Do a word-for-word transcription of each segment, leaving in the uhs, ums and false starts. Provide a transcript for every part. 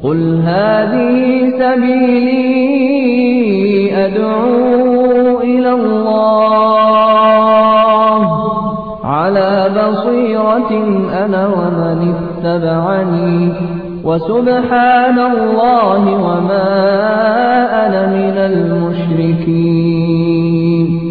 قل هذه سبيلي أدعو إلى الله على بصيرة أنا ومن اتبعني وسبحان الله وما أنا من المشركين.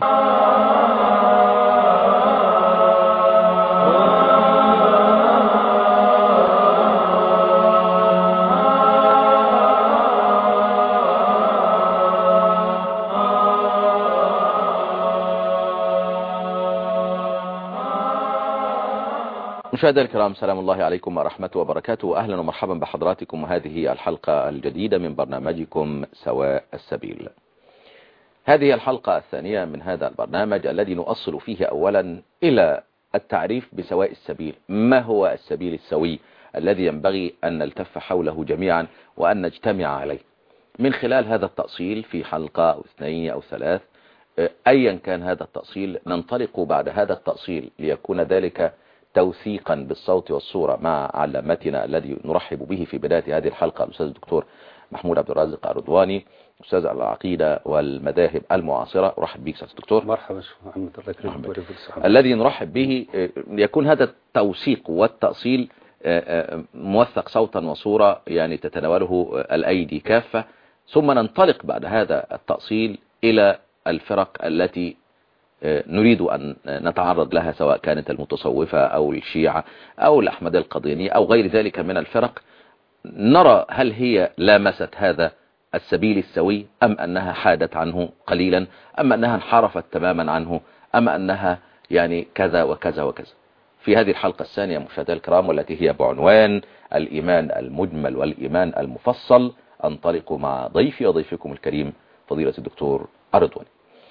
مشاهدينا الكرام، سلام الله عليكم ورحمته وبركاته. أهلا ومرحبا بحضراتكم، وهذه الحلقة الجديدة من برنامجكم سواء السبيل. هذه الحلقة الثانية من هذا البرنامج الذي نؤصل فيه أولا إلى التعريف بسواء السبيل. ما هو السبيل السوي الذي ينبغي أن نلتف حوله جميعا وأن نجتمع عليه؟ من خلال هذا التأصيل في حلقة أو اثنين أو ثلاث أيا كان هذا التأصيل، ننطلق بعد هذا التأصيل ليكون ذلك توثيقا بالصوت والصورة مع علامتنا الذي نرحب به في بداية هذه الحلقة، الأستاذ الدكتور محمود عبد الرازق الرضواني، أستاذ العقيدة والمذاهب المعاصرة. أرحب بك سيادة الدكتور. مرحبا محمد، الله يكرمك. الذي نرحب به يكون هذا التوثيق والتأصيل موثق صوتا وصورة، يعني تتناوله الأيدي كافة، ثم ننطلق بعد هذا التأصيل إلى الفرق التي نريد أن نتعرض لها، سواء كانت المتصوفة أو الشيعة أو الأحمدية القاديانية أو غير ذلك من الفرق. نرى هل هي لامست هذا السبيل السوي أم أنها حادت عنه قليلا، أم أنها انحرفت تماما عنه، أم أنها يعني كذا وكذا وكذا. في هذه الحلقة الثانية مشاهدينا الكرام، والتي هي بعنوان الإيمان المجمل والإيمان المفصل، أنطلق مع ضيفي وضيفكم الكريم فضيلة الدكتور الرضواني.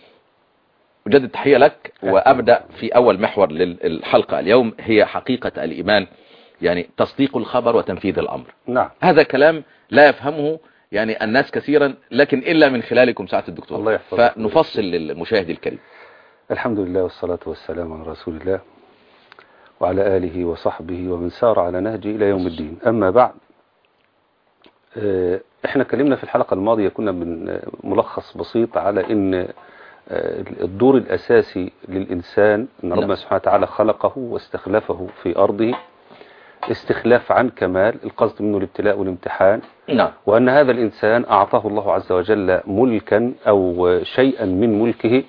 أجدد التحية لك، وأبدأ في أول محور للحلقة اليوم، هي حقيقة الإيمان، يعني تصديق الخبر وتنفيذ الأمر. نعم. هذا كلام لا يفهمه يعني الناس كثيرا، لكن إلا من خلالكم سعادة الدكتور. الله يحفظك. فنفصل للمشاهد الكريم. الحمد لله والصلاة والسلام على رسول الله وعلى آله وصحبه ومن سار على نهجه إلى يوم الدين. أما بعد، احنا اتكلمنا في الحلقة الماضية، كنا من ملخص بسيط على ان الدور الأساسي للإنسان أن ربنا سبحانه وتعالى خلقه واستخلفه في أرضه استخلاف عن كمال، القصد منه الابتلاء والامتحان. نعم. وأن هذا الإنسان أعطاه الله عز وجل ملكا أو شيئا من ملكه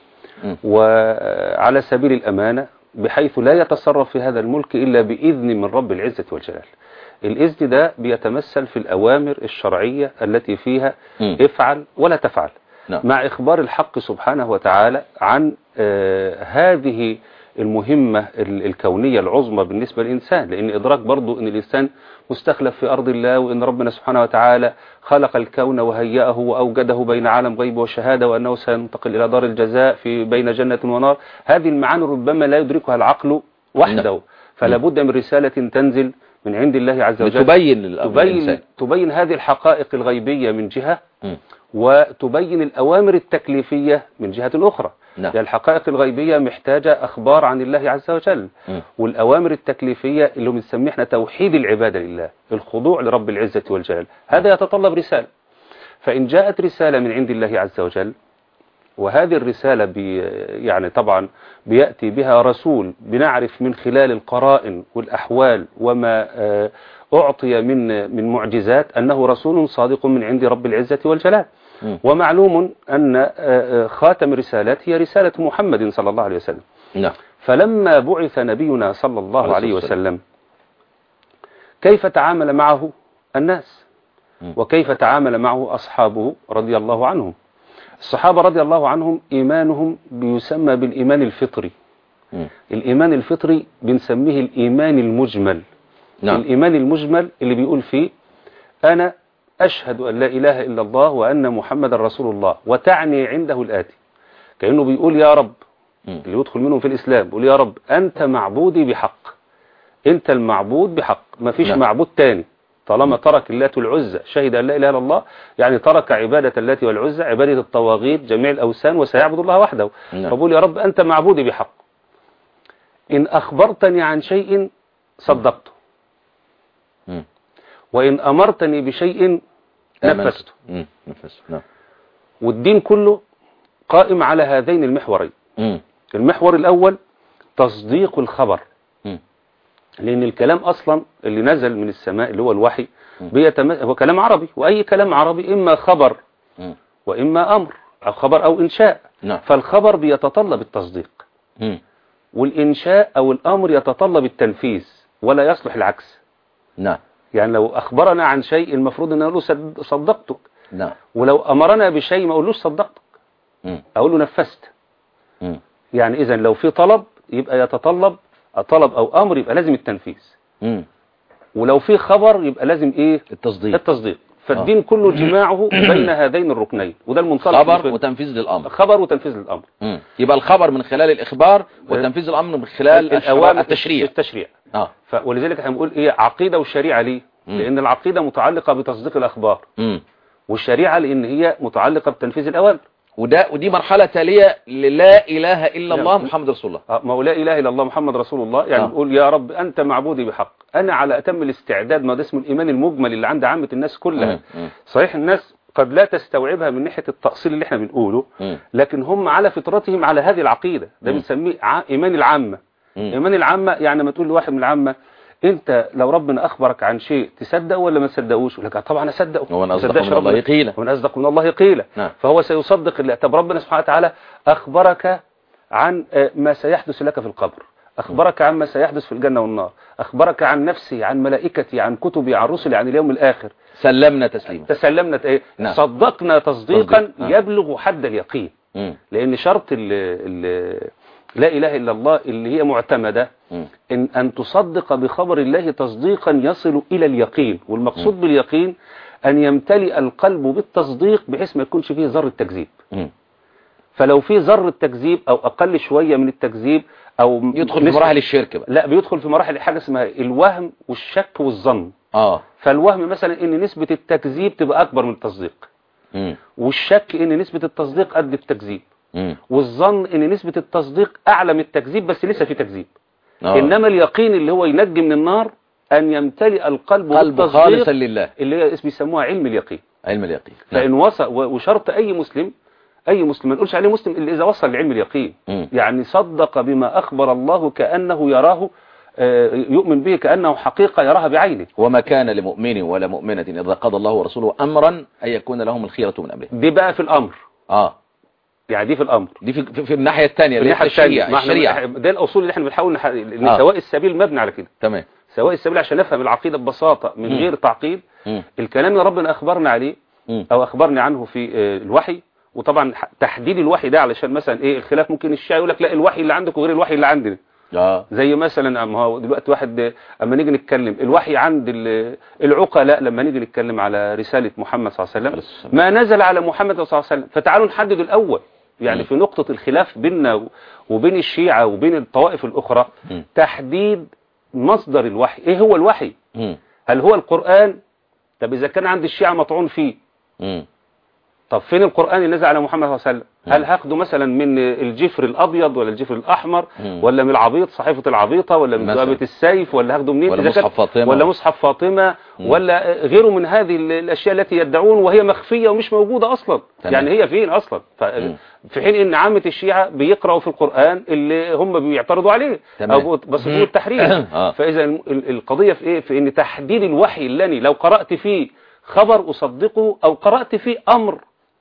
وعلى سبيل الأمانة، بحيث لا يتصرف في هذا الملك إلا بإذن من رب العزة والجلال. الإذن ده بيتمثل في الأوامر الشرعية التي فيها م. افعل ولا تفعل، نعم. مع إخبار الحق سبحانه وتعالى عن آه هذه المهمة الكونية العظمى بالنسبة للإنسان، لأن إدراك برضو أن الإنسان مستخلف في أرض الله، وأن ربنا سبحانه وتعالى خلق الكون وهيأه وأوجده بين عالم غيب وشهادة، وأنه سينتقل إلى دار الجزاء في بين جنة ونار. هذه المعاني ربما لا يدركها العقل وحده، نعم. فلا بد من رسالة تنزل من عند الله عز وجل تبين, تبين, تبين هذه الحقائق الغيبية من جهة، م. وتبين الأوامر التكليفية من جهة أخرى. نعم. الحقائق الغيبية محتاجة أخبار عن الله عز وجل، م. والأوامر التكليفية اللي بنسميه احنا توحيد العبادة لله، الخضوع لرب العزة والجلال، هذا يتطلب رسالة. فإن جاءت رسالة من عند الله عز وجل، وهذه الرسالة بي يعني طبعا بيأتي بها رسول بنعرف من خلال القرائن والأحوال وما أعطي من من معجزات أنه رسول صادق من عند رب العزة والجلال. م. ومعلوم أن خاتم رسالات هي رسالة محمد صلى الله عليه وسلم. نعم. فلما بعث نبينا صلى الله عليه وسلم، كيف تعامل معه الناس وكيف تعامل معه أصحابه رضي الله عنهم؟ الصحابة رضي الله عنهم إيمانهم بيسمى بالإيمان الفطري. م. الإيمان الفطري بنسميه الإيمان المجمل. نعم. الإيمان المجمل اللي بيقول فيه أنا أشهد أن لا إله إلا الله وأن محمد رسول الله، وتعني عنده الآتي، كأنه بيقول يا رب، م. اللي يدخل منهم في الإسلام بيقول يا رب أنت معبودي بحق، أنت المعبود بحق، ما فيش نعم. معبود تاني. طالما ترك اللات والعزى شهد أن لا إله إلا الله، يعني ترك عبادة اللات والعزى، عبادة الطواغيت، جميع الأوثان، وسيعبد الله وحده. فبقول يا رب أنت معبودي بحق، إن أخبرتني عن شيء صدقته، وإن أمرتني بشيء نفذته. نفذته. نعم. والدين كله قائم على هذين المحورين. م. المحور الأول تصديق الخبر، م. لأن الكلام أصلا اللي نزل من السماء اللي هو الوحي بيتم... هو كلام عربي، وأي كلام عربي إما خبر م. وإما أمر أو خبر أو إنشاء. نعم. فالخبر بيتطلب التصديق، م. والإنشاء أو الأمر يتطلب التنفيذ، ولا يصلح العكس. نعم. يعني لو أخبرنا عن شيء المفروض أن نقول له صدقتك. نعم. ولو أمرنا بشيء ما أقولوش صدقتك، م. أقول له نفذت. م. يعني إذن لو في طلب يبقى يتطلب طلب أو أمر يبقى لازم التنفيذ. م. ولو في خبر يبقى لازم إيه؟ التصديق. التصديق. فالدين آه. كله جماعه بين هذين الركنين، وده المنطلق. خبر وتنفيذ للأمر. خبر وتنفيذ للأمر. م. يبقى الخبر من خلال الإخبار، وتنفيذ الأمر من خلال الأوامر التشريع. التشريع. آه. ولذلك احنا بنقول إيه عقيدة والشريعة ليه؟ م. لأن العقيدة متعلقة بتصديق الأخبار، م. والشريعة لأن هي متعلقة بتنفيذ الأوامر. وده ودي مرحلة تالية للا إله إلا الله محمد رسول الله. آه ما هو لا إله إلا الله محمد رسول الله. يعني بنقول آه. يا رب أنت معبودي بحق، أنا على أتم الاستعداد. ما ده اسمه الإيمان المجمل اللي عند عامة الناس كلها. م. م. صحيح الناس قد لا تستوعبها من ناحية التأصيل اللي احنا بنقوله، م. لكن هم على فطرتهم على هذه العقيدة. ده بنسميه إيمان العامة. م. إيمان العامة يعني ما تقول لواحد من العامة انت لو ربنا اخبرك عن شيء تصدقه ولا ما تصدقوش؟ يقول لك طبعا اصدقه. ومن اصدق من الله قيلا. ومن اصدق من الله قيلا. نعم. فهو سيصدق الله. طب ربنا سبحانه وتعالى اخبرك عن ما سيحدث لك في القبر، اخبرك عن ما سيحدث في الجنه والنار، اخبرك عن نفسي، عن ملائكتي، عن كتبي، عن رسلي، عن اليوم الاخر. سلمنا تسليما. تسلمنا ايه؟ نعم. صدقنا تصديقا تصديق. نعم. يبلغ حد اليقين. م. لان شرط ال ال لا إله إلا الله اللي هي معتمدة إن أن تصدق بخبر الله تصديقا يصل إلى اليقين. والمقصود م. باليقين أن يمتلئ القلب بالتصديق بحيث ما يكونش فيه ذرة تكذيب. م. فلو فيه ذرة تكذيب أو أقل شوية من التكذيب أو يدخل في مراحل الشرك بقى. لا بيدخل في مراحل حاجة اسمها الوهم والشك والظن. آه. فالوهم مثلا إن نسبة التكذيب تبقى أكبر من التصديق، م. والشك إن نسبة التصديق قد التكذيب، مم. والظن ان نسبة التصديق اعلى من التكذيب بس لسه في تكذيب. أوه. انما اليقين اللي هو ينجي من النار ان يمتلئ القلب قلب خالصا لله، اللي هي اسم بيسموها علم اليقين. علم اليقين. فان وصل، وشرط اي مسلم اي مسلم ما نقولش عليه مسلم الا اذا وصل لعلم اليقين. مم. يعني صدق بما اخبر الله كانه يراه، يؤمن به كانه حقيقه يراها بعينه. وما كان لمؤمن ولا مؤمنة اذا قضى الله ورسوله امرا ان يكون لهم الخيرة من امرهم. دي بقى في الامر. اه يعني دي في الامر، دي في, في, في الناحيه الثانيه اللي هي الشريعه. الشريعه ده الاصول اللي احنا بنحاول نح... ان آه. سواء السبيل مبني على كده. تمام. سواء السبيل عشان نفهم العقيده ببساطه من م. غير تعقيد. م. الكلام اللي ربنا اخبرنا عليه م. او اخبرني عنه في الوحي. وطبعا تحديد الوحي ده علشان مثلا ايه الخلاف، ممكن الشيعي يقول لك لا الوحي اللي عندك وغير الوحي اللي عندنا. اه زي مثلا اما هو دلوقتي واحد اما نيجي نتكلم الوحي عند العقلاء، لما نيجي نتكلم على رساله محمد صلى الله عليه وسلم ما نزل على محمد صلى الله عليه وسلم. فتعالوا نحدد الاول يعني م. في نقطة الخلاف بيننا وبين الشيعة وبين الطوائف الأخرى م. تحديد مصدر الوحي. إيه هو الوحي؟ م. هل هو القرآن؟ طب إذا كان عند الشيعة مطعون فيه م. طب فين القرآن اللي نزل على محمد صلى الله عليه وسلم؟ هل هاخده مثلا من الجفر الأبيض ولا الجفر الأحمر م. ولا من العبيط صحيفة العبيطة ولا من ذهبة السيف ولا هاخده منين؟ ولا مصحف فاطمة ولا مصحف فاطمة م. ولا غيره من هذه الأشياء التي يدعون وهي مخفية ومش موجودة أصلا. تمام. يعني هي فين أصلا؟ في حين ان عامة الشيعة بيقرأوا في القرآن اللي هم بيعترضوا عليه. تمام. أو بس بيقولوا التحريف. فإذا القضية في إيه؟ في إن تحديد الوحي اللي لو قرأت فيه خبر أصدقه أو قرأت فيه أمر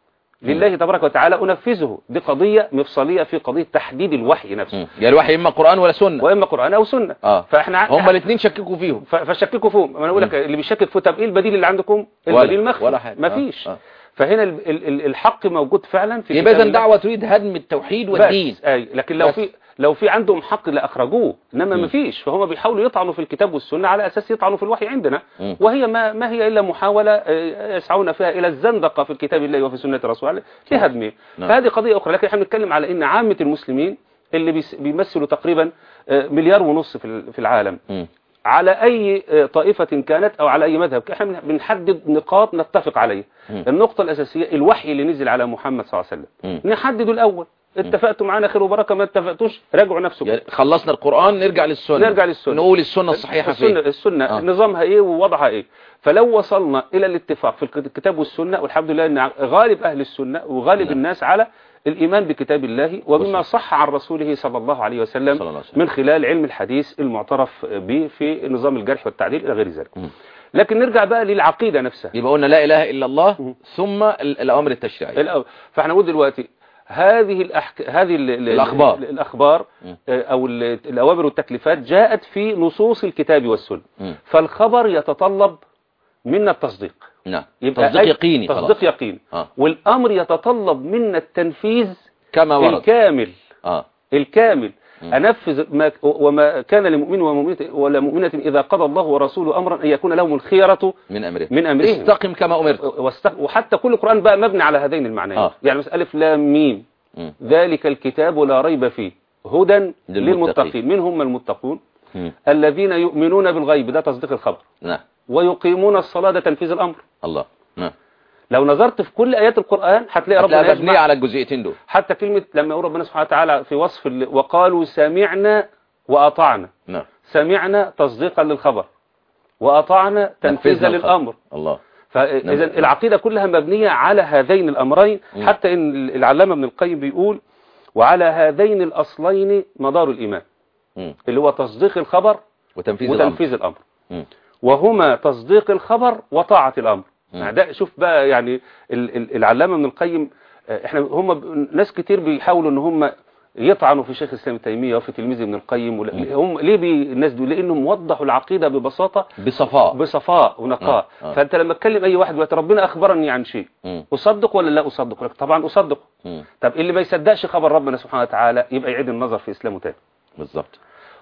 لله تبارك وتعالى أنفذه. دي قضية مفصلية في قضية تحديد الوحي نفسه. يعني الوحي إما قرآن ولا سنة، وإما قرآن أو سنة. آه. فإحنا هم الاثنين شككوا فيهم. فشككوا فيهم. أنا أقول لك اللي بيشكك فيه طب إيه البديل اللي عندكم؟ البديل مخفي ولا حاجة. مفيش. آه. آه. فهنا الحق موجود فعلا في يبقى إذن دعوة تريد هدم التوحيد والدين. أي لكن لو بس. في لو في عندهم حق لأخرجوه، إنما ما فيش. فهم بيحاولوا يطعنوا في الكتاب والسنة على أساس يطعنوا في الوحي عندنا. م. وهي ما ما هي إلا محاولة يسعون فيها إلى الزندقة في الكتاب الله وفي سنة الرسول عليه لهدمه. فهذه قضية أخرى. لكن احنا بنتكلم على إن عامة المسلمين اللي بيمثلوا تقريبا مليار ونص في العالم م. على أي طائفة كانت أو على أي مذهب، احنا بنحدد نقاط نتفق عليها. م. النقطة الأساسية الوحي اللي نزل على محمد صلى الله عليه وسلم م. نحدده الأول. اتفقتوا معانا خير وبركه، ما اتفقتوش راجعوا نفسكم. يعني خلصنا القرآن نرجع للسنة، نرجع للسنة، نقول السنة الصحيحة السنة فيه. السنة آه. نظامها ايه ووضعها ايه. فلو وصلنا الى الاتفاق في الكتاب والسنة، والحمد لله ان غالب اهل السنة وغالب نعم. الناس على الإيمان بكتاب الله وبما صح عن رسوله صلى الله عليه وسلم, صلى الله عليه وسلم من خلال علم الحديث المعترف به في نظام الجرح والتعديل إلى غير ذلك. م. لكن نرجع بقى للعقيدة نفسها. يبقى قلنا لا إله إلا الله م. ثم الأوامر التشريعية. فاحنا نقول دلوقتي هذه الأحك... هذه ال... الأخبار, الأخبار أو الأوامر والتكليفات جاءت في نصوص الكتاب والسنة. م. فالخبر يتطلب منا التصديق. نعم. تصديق يقيني. تصديق يقيني. آه. والأمر يتطلب منا التنفيذ كما ورد. الكامل. آه. الكامل. م. أنفذ ما وما كان لمؤمن ومؤمنة ولا مؤمنة إذا قضى الله ورسوله أمرا أن يكون لهم الخيرة من أمرهم. من أمرهم. استقم كما أمرت. واستق... وحتى كل القرآن بقى مبني على هذين المعنيين. آه. يعني مثلا ألف لام ميم. م. ذلك الكتاب لا ريب فيه هدى للمتقين, للمتقين. من هم المتقون؟ م. الذين يؤمنون بالغيب، ده تصديق الخبر. نعم. ويقيمون الصلاة، ده تنفيذ الأمر. الله. نعم. لو نظرت في كل آيات القرآن هتلاقي ربنا مبنية على الجزئيتين دول. حتى كلمة لما يقول ربنا سبحانه وتعالى في وصف ال... وقالوا سمعنا وأطعنا. نعم. سمعنا تصديقا للخبر، وأطعنا تنفيذا للأمر. الله. فإذا نعم. العقيدة كلها مبنية على هذين الأمرين. م. حتى إن العلامة ابن القيم بيقول وعلى هذين الأصلين مدار الإيمان. م. اللي هو تصديق الخبر وتنفيذ, وتنفيذ الأمر, الأمر. وهما تصديق الخبر وطاعة الأمر. يعني ده شوف بقى، يعني العلامة ابن القيم، احنا هم ناس كتير بيحاولوا ان هم يطعنوا في شيخ الإسلام ابن تيمية وفي تلميذ ابن القيم. هم ليه بي الناس دول؟ لانهم وضحوا العقيدة ببساطة، بصفاء بصفاء ونقاء. آه. آه. فانت لما تكلم اي واحد دلوقتي ربنا اخبرني عن شيء، م. اصدق ولا لا اصدق؟ لك طبعا اصدق. م. طب اللي ما يصدقش خبر ربنا سبحانه وتعالى يبقى يعيد النظر في اسلامه تاني. بالظبط.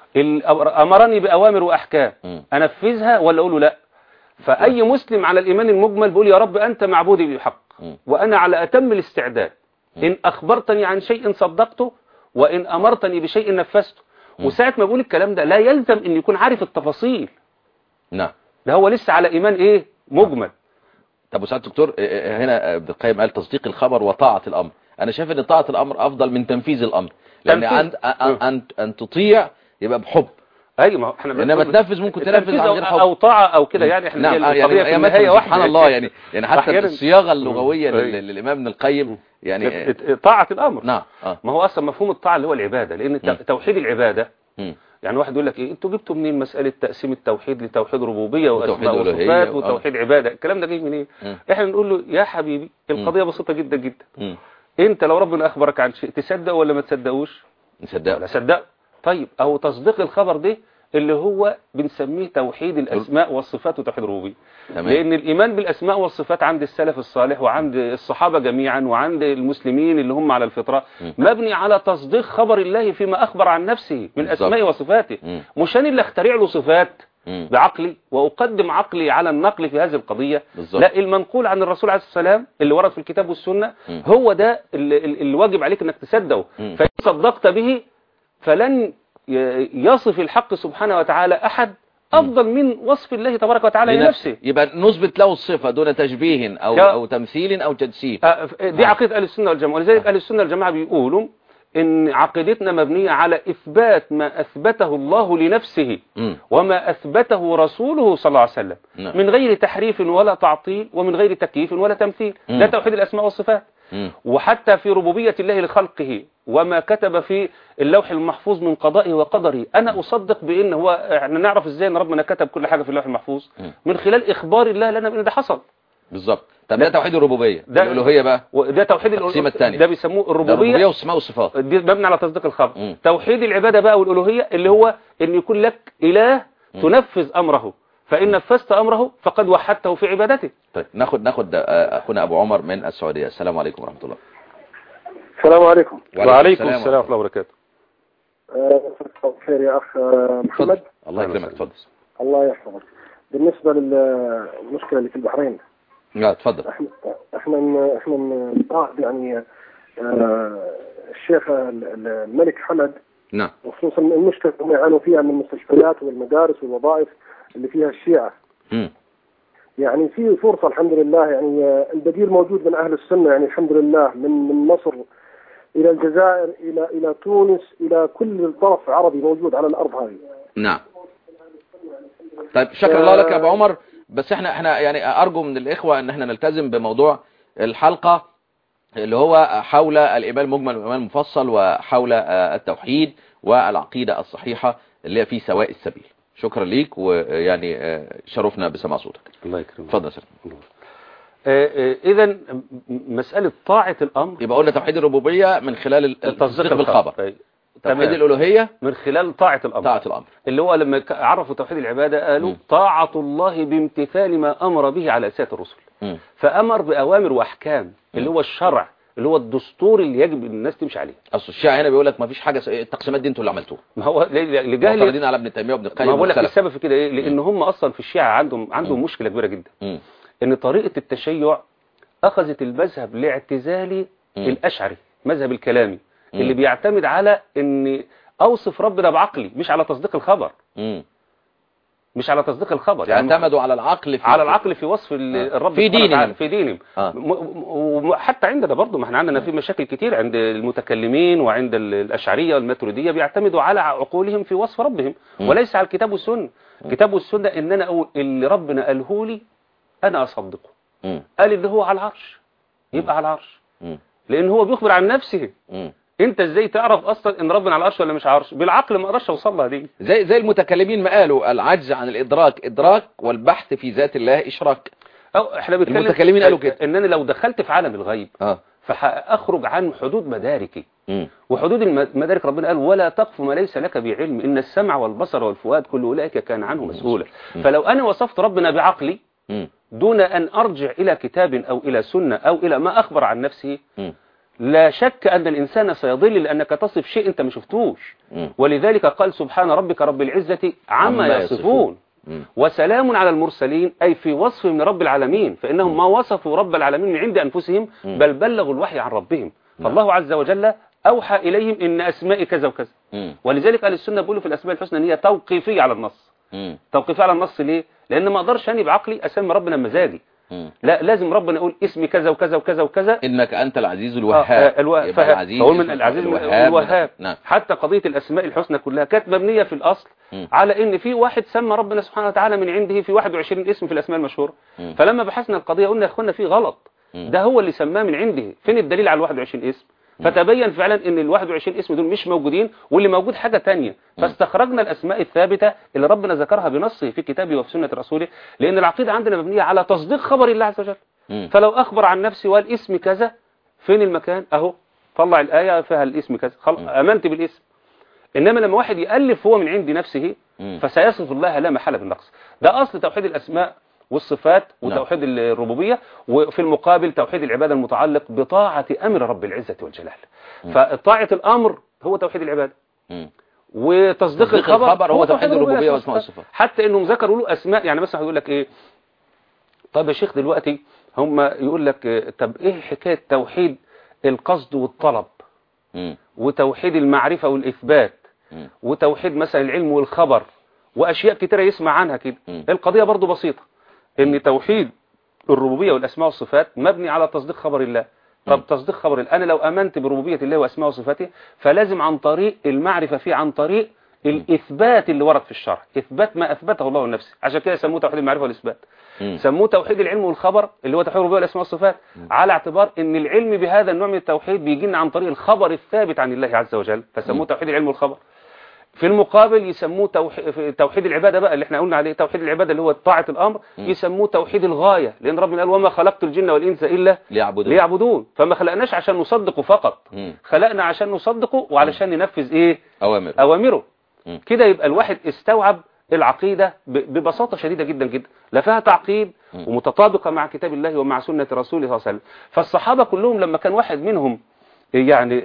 امرني باوامر واحكام، م. انفذها ولا اقول له لا؟ فأي مسلم على الإيمان المجمل بيقول يا رب أنت معبودي بحق، وأنا على أتم الاستعداد. إن أخبرتني عن شيء صدقته، وإن أمرتني بشيء نفذته. وساعة ما بقول الكلام ده لا يلزم أن يكون عارف التفاصيل. نعم. ده هو لسه على إيمان إيه؟ مجمل. طب وساعة دكتور هنا ابن القيم قال تصديق الخبر وطاعة الأمر. أنا شايف أن طاعة الأمر أفضل من تنفيذ الأمر، لأن أن, أن, أن تطيع يبقى بحب. اي ما احنا انما تنفذ ممكن تنفذ عن غير حب او طاعه او كده. يعني احنا نعم. القضيه يعني في النهايه واحده. سبحان الله. يعني يعني حتى الصياغه اللغويه للامام ابن القيم يعني طاعه الامر. نعم. آه. ما هو اصلا مفهوم الطاعه اللي هو العباده، لان م. توحيد العباده م. يعني واحد يقول لك ايه انتوا جبتوا منين مساله تقسيم التوحيد لتوحيد ربوبيه واسماء وصفات وتوحيد عباده؟ الكلام ده جاي منين؟ إيه؟ احنا نقول له يا حبيبي القضيه بسيطه جدا جدا. م. انت لو ربنا اخبرك عن شيء تصدق ولا ما تصدقوش؟ نصدقه. لا صدق. طيب او تصديق الخبر ده اللي هو بنسميه توحيد الأسماء والصفات وتوحيد الربوبية. لأن الإيمان بالأسماء والصفات عند السلف الصالح وعند الصحابة جميعا وعند المسلمين اللي هم على الفطرة مبني على تصديق خبر الله فيما أخبر عن نفسه من أسماء وصفاته. مش أنا اللي اخترع له صفات بعقلي وأقدم عقلي على النقل في هذه القضية. بالزبط. لا، المنقول عن الرسول عليه الصلاة والسلام اللي ورد في الكتاب والسنة هو ده اللي واجب عليك أنك تصدقه. فإن صدقت به فلن يصف الحق سبحانه وتعالى أحد أفضل من وصف الله تبارك وتعالى لنفسه. يبقى نثبت له الصفة دون تشبيه أو, أو تمثيل أو تجسيم. دي عقيدة أهل السنة والجماعة. ولذلك أهل السنة والجماعة بيقولوا إن عقيدتنا مبنية على إثبات ما أثبته الله لنفسه م. وما أثبته رسوله صلى الله عليه وسلم م. من غير تحريف ولا تعطيل ومن غير تكييف ولا تمثيل. ده توحيد الأسماء والصفات. م. وحتى في ربوبية الله لخلقه وما كتب في اللوح المحفوظ من قضائه وقدره، أنا أصدق بأن هو احنا نعرف إزاي أن ربنا كتب كل حاجة في اللوح المحفوظ من خلال إخبار الله لنا بأن ده حصل. بالظبط. طب ده توحيد الربوبية. ده الألوهية بقى. ده توحيد الألوهية. ده بيسموه الربوبية. الربوبية والاسماء والصفات. دي مبني على تصديق الخبر. م. توحيد العبادة بقى والألوهية اللي هو أن يكون لك إله م. تنفذ أمره، فإن نفذت أمره فقد وحدته في عبادته. طيب ناخد ناخد أخونا أبو عمر من السعودية. السلام عليكم ورحمة الله. السلام عليكم. وعليكم السلام ورحمة الله وبركاته. خير يا أخ محمد. الله يكرمك. تفضل. الله يحفظك. بالنسبة للمشكلة اللي في البحرين. لا تفضل. احنا احنا احنا نطالب يعني الشيخ الملك حمد. نعم. وخصوصا المشكلة اللي يعانوا فيها من المستشفيات والمدارس والوظائف اللي فيها الشيعة. امم. يعني في فرصة الحمد لله، يعني البديل موجود من أهل السنة، يعني الحمد لله من من مصر إلى الجزائر، إلى إلى تونس، إلى كل طرف عربي موجود على الأرض هذه. نعم. طيب شكرا الله لك يا أبو عمر. بس احنا احنا يعني أرجو من الإخوة أن احنا نلتزم بموضوع الحلقة اللي هو حول الإيمان المجمل والإيمان المفصل، وحول التوحيد والعقيدة الصحيحة اللي هي في سواء السبيل. شكرا ليك، ويعني شرفنا بسماع صوتك. الله يكرمك. اتفضل سيدي. إذا مسألة طاعة الأمر، يبقى قلنا توحيد الربوبية من خلال التصديق بالخبر، توحيد الألوهية من خلال طاعة الأمر. طاعة الأمر اللي هو لما عرفوا توحيد العبادة قالوا م. طاعة الله بامتثال ما أمر به على أساس الرسل. م. فأمر بأوامر وأحكام اللي هو الشرع، اللي هو الدستور اللي يجب الناس تمشي عليه. اصل الشيعة هنا بيقول لك ما فيش حاجة، التقسيمات دي انتوا اللي عملتوها. ما هو لجهل معترضين على ابن تيمية وابن القيم. ما بقول لك السبب في كده ايه؟ لان هم اصلا في الشيعة عندهم عندهم م. مشكلة كبيرة جدا. م. ان طريقة التشيع اخذت المذهب الاعتزالي الاشعري، مذهب الكلامي م. اللي بيعتمد على ان اوصف ربنا بعقلي مش على تصديق الخبر. م. مش على تصديق الخبر، يعني اعتمدوا على العقل في على العقل في وصف الرب في دينهم في دينهم آه. وحتى عندنا برضه، ما احنا عندنا في مشاكل كتير عند المتكلمين وعند الاشعريه والماتريديه، بيعتمدوا على عقولهم في وصف ربهم م. وليس على الكتاب والسنه. الكتاب والسنه ان انا اقول اللي ربنا قاله لي انا اصدقه. م. قال اللي هو على العرش يبقى م. على العرش، م. لان هو بيخبر عن نفسه. م. انت ازاي تعرف اصلا ان ربنا على العرش ولا مش على العرش؟ بالعقل ما اقدرش اوصل لها دي. زي زي المتكلمين ما قالوا العجز عن الادراك ادراك، والبحث في ذات الله اشراك. أو احنا بنتكلم المتكلمين قالوا كده ان انا لو دخلت في عالم الغيب اه فاخرج عن حدود مداركي. م. وحدود المدارك ربنا قال ولا تقف ما ليس لك بعلم ان السمع والبصر والفؤاد كل اولئك كان عنه مسؤولا. فلو انا وصفت ربنا بعقلي م. دون ان ارجع الى كتاب او الى سنه او الى ما اخبر عن نفسه، م. لا شك أن الإنسان سيضل لأنك تصف شيء أنت ما شفتوش. ولذلك قال سبحان ربك رب العزة عما يصفون وسلام على المرسلين، أي في وصف من رب العالمين، فإنهم ما وصفوا رب العالمين من عند أنفسهم بل بلغوا الوحي عن ربهم. فالله عز وجل أوحى إليهم إن أسماء كذا وكذا. ولذلك قال السنة بيقولوا في الأسماء الحسنى أن هي توقيفية على النص. توقيفية على النص ليه؟ لأن ما أقدرش أني بعقلي أسمي ربنا مزاجي. لا، لازم ربنا يقول اسمي كذا وكذا وكذا وكذا، انك انت العزيز الوهاب. آه الو... فهو من العزيز الوهاب, الوهاب. نعم. حتى قضية الاسماء الحسنى كلها كانت مبنية في الاصل م. على ان في واحد سمى ربنا سبحانه وتعالى من عنده في واحد وعشرين اسم في الاسماء المشهورة. م. فلما بحثنا القضية قلنا يا اخوانا في غلط. م. ده هو اللي سماه من عنده، فين الدليل على ال واحد وعشرين اسم؟ فتبين فعلا ان ال واحد وعشرين اسم دول مش موجودين، واللي موجود حاجة تانية. فاستخرجنا الاسماء الثابتة اللي ربنا ذكرها بنصه في كتابه وفي سنة رسوله، لان العقيدة عندنا مبنية على تصديق خبر الله عز وجل. فلو أخبر عن نفسي وقال اسم كذا، فين المكان؟ أهو طلع الآية فيها الاسم كذا، أمنت بالاسم. إنما لما واحد يألف هو من عند نفسه فسيصف الله لا محالة بالنقص. ده أصل توحيد الأسماء والصفات وتوحيد الربوبية. وفي المقابل توحيد العبادة المتعلق بطاعة أمر رب العزة والجلال. فطاعة الأمر هو توحيد العبادة، وتصديق الخبر, الخبر هو توحيد الربوبية واسماء والصفات. حتى إنهم ذكروا له أسماء، يعني مثلا يقول لك إيه، طب يا شيخ دلوقتي هم يقول لك طب ايه حكاية توحيد القصد والطلب م. وتوحيد المعرفة والإثبات م. وتوحيد مثلا العلم والخبر وأشياء كتيرة يسمع عنها كده. م. القضية برضو بسيطة، ان توحيد الربوبية والأسماء والصفات مبني على تصديق خبر الله. طب تصديق خبر الله، أنا لو أمنت بربوبية الله وأسماء وصفاته فلازم عن طريق المعرفة فيه، عن طريق الإثبات اللي ورد في الشرع، إثبات ما أثبته الله لنفسه. عشان كده سموه توحيد المعرفة والإثبات. سموه توحيد العلم والخبر اللي هو توحيد الربوبية والأسماء والصفات، على اعتبار ان العلم بهذا النوع من التوحيد بيجي لنا عن طريق الخبر الثابت عن الله عز وجل، فسموه توحيد العلم والخبر. في المقابل يسموه توحيد, توحيد العبادة بقى اللي احنا قلنا عليه، توحيد العبادة اللي هو طاعة الأمر، يسموه توحيد الغاية، لأن ربنا قال وما خلقت الجن والإنس إلا ليعبدون. ليعبدون. فما خلقناش عشان نصدقه فقط، خلقنا عشان نصدقه وعلشان ننفذ ايه؟ أوامر. أوامره. كده يبقى الواحد استوعب العقيدة ببساطة شديدة جدا جدا، لا فيها تعقيد ومتطابقة مع كتاب الله ومع سنة رسوله صلى الله عليه وسلم. فالصحابة كلهم لما كان واحد منهم يعني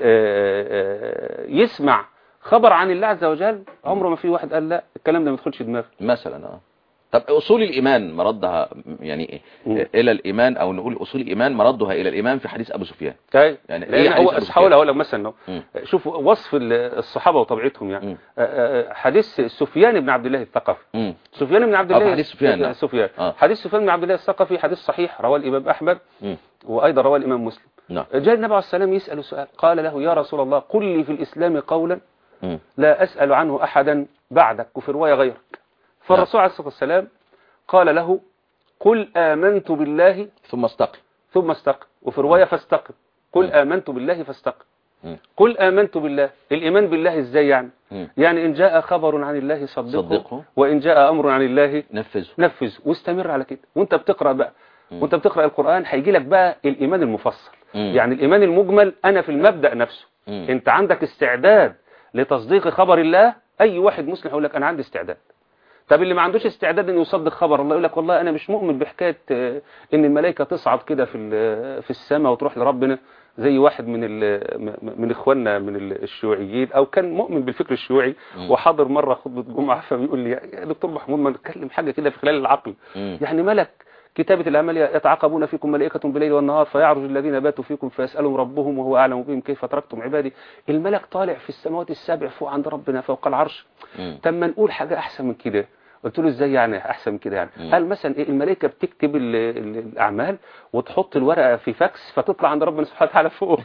يسمع خبر عن الله عز وجل، عمره ما في واحد قال لا الكلام ده ما يدخلش دماغي مثلا. اه طب أصول الإيمان مردها يعني إيه؟ إلى الإيمان، أو نقول أصول الإيمان مردها إلى الإيمان في حديث أبو سفيان. طيب يعني إيه حديث أبو سفيان؟ أقول لك مثلا شوف وصف الصحابة وطبيعتهم، يعني حديث سفيان بن عبد الله الثقفي. سفيان بن عبد الله حديث سفيان سفيان آه. حديث سفيان بن عبد الله الثقفي حديث صحيح رواه الإمام أحمد م. وأيضا رواه الإمام مسلم. نعم. جاء النبي عليه السلام يسأل سؤال، قال له يا رسول الله قل لي في الإسلام قولا لا أسأل عنه أحدا بعدك، وفي رواية غيرك. فالرسول عليه الصلاة والسلام قال له قل آمنت بالله ثم استقم ثم استقم، وفي رواية فاستقم. قل آمنت بالله فاستقم. قل آمنت بالله، الإيمان بالله إزاي يعني؟ يعني إن جاء خبر عن الله صدقه, صدقه وإن جاء أمر عن الله نفذه نفذه واستمر على كده. وانت بتقرأ بقى م. وانت بتقرأ القرآن هيجي لك بقى الإيمان المفصل. م. يعني الإيمان المجمل أنا في المبدأ نفسه. م. انت عندك استعداد لتصديق خبر الله، أي واحد مسلم هيقول لك أنا عندي استعداد. طب اللي ما عندوش استعداد انه يصدق خبر الله يقول لك والله انا مش مؤمن بحكايه ان الملائكه تصعد كده في في السماء وتروح لربنا، زي واحد من من اخواننا من الشيوعيين او كان مؤمن بالفكر الشيوعي وحاضر مره خطبه جمعه، فبيقول لي يا دكتور محمود ما نتكلم حاجه كده في خلال العقل. يعني ملك كتابة الأعمال يتعاقبون فيكم ملائكة بالليل والنهار فيعرج الذين باتوا فيكم فيسألهم ربهم وهو أعلم بهم كيف تركتم عبادي. الملك طالع في السماوات السابع فوق عند ربنا فوق العرش. تم نقول حاجة أحسن من كده. قلت له ازاي يعني احسن من كده يعني؟ هل مثلا ايه الملائكه بتكتب ال ال الاعمال وتحط الورقه في فاكس فتطلع عند ربنا سبحانه وتعالى فوق؟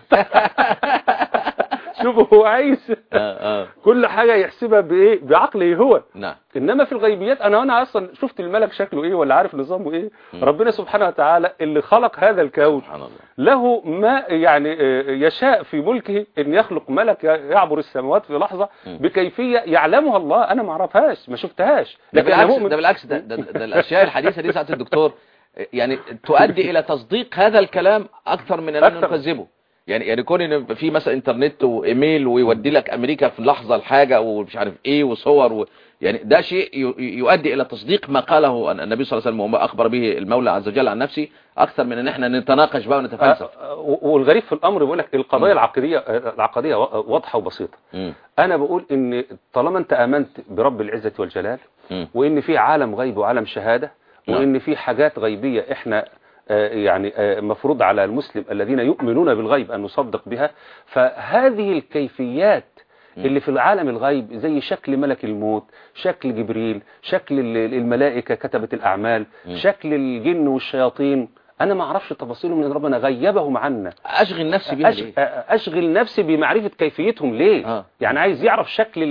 شوف هو عايز كل حاجه يحسبها بايه؟ بعقله هو. نعم. انما في الغيبيات انا انا اصلا شفت الملك شكله ايه ولا عارف نظامه ايه؟ ربنا سبحانه وتعالى اللي خلق هذا الكون له ما يعني يشاء في ملكه ان يخلق ملك يعبر السماوات في لحظه بكيفيه يعلمها الله انا ما اعرفهاش ما شفتهاش. ده بالعكس ده بالعكس ده, ده, ده الاشياء الحديثه دي ساعه الدكتور يعني تؤدي الى تصديق هذا الكلام اكثر من ان نكذبه. يعني يعني كون ان في مثلا انترنت وايميل ويودي لك امريكا في لحظه الحاجه ومش عارف ايه وصور و يعني ده شيء يؤدي الى تصديق ما قاله النبي صلى الله عليه وسلم وما اخبر به المولى عز وجل عن نفسه اكثر من ان احنا نتناقش بقى ونتفلسف. والغريب في الامر بيقول لك القضايا العقديه العقديه واضحه وبسيطه. م. انا بقول ان طالما انت امنت برب العزه والجلال م. وان في عالم غيب وعالم شهاده وان في حاجات غيبيه احنا يعني مفروض على المسلم الذين يؤمنون بالغيب أن نصدق بها، فهذه الكيفيات اللي في العالم الغيب زي شكل ملك الموت، شكل جبريل، شكل الملائكة كتبة الأعمال، شكل الجن والشياطين، أنا ما أعرفش تفاصيلهم لأن ربنا غيبهم عنا. أشغل نفسي بها ليه؟ أشغل نفسي بمعرفة كيفيتهم ليه؟ آه. يعني عايز يعرف شكل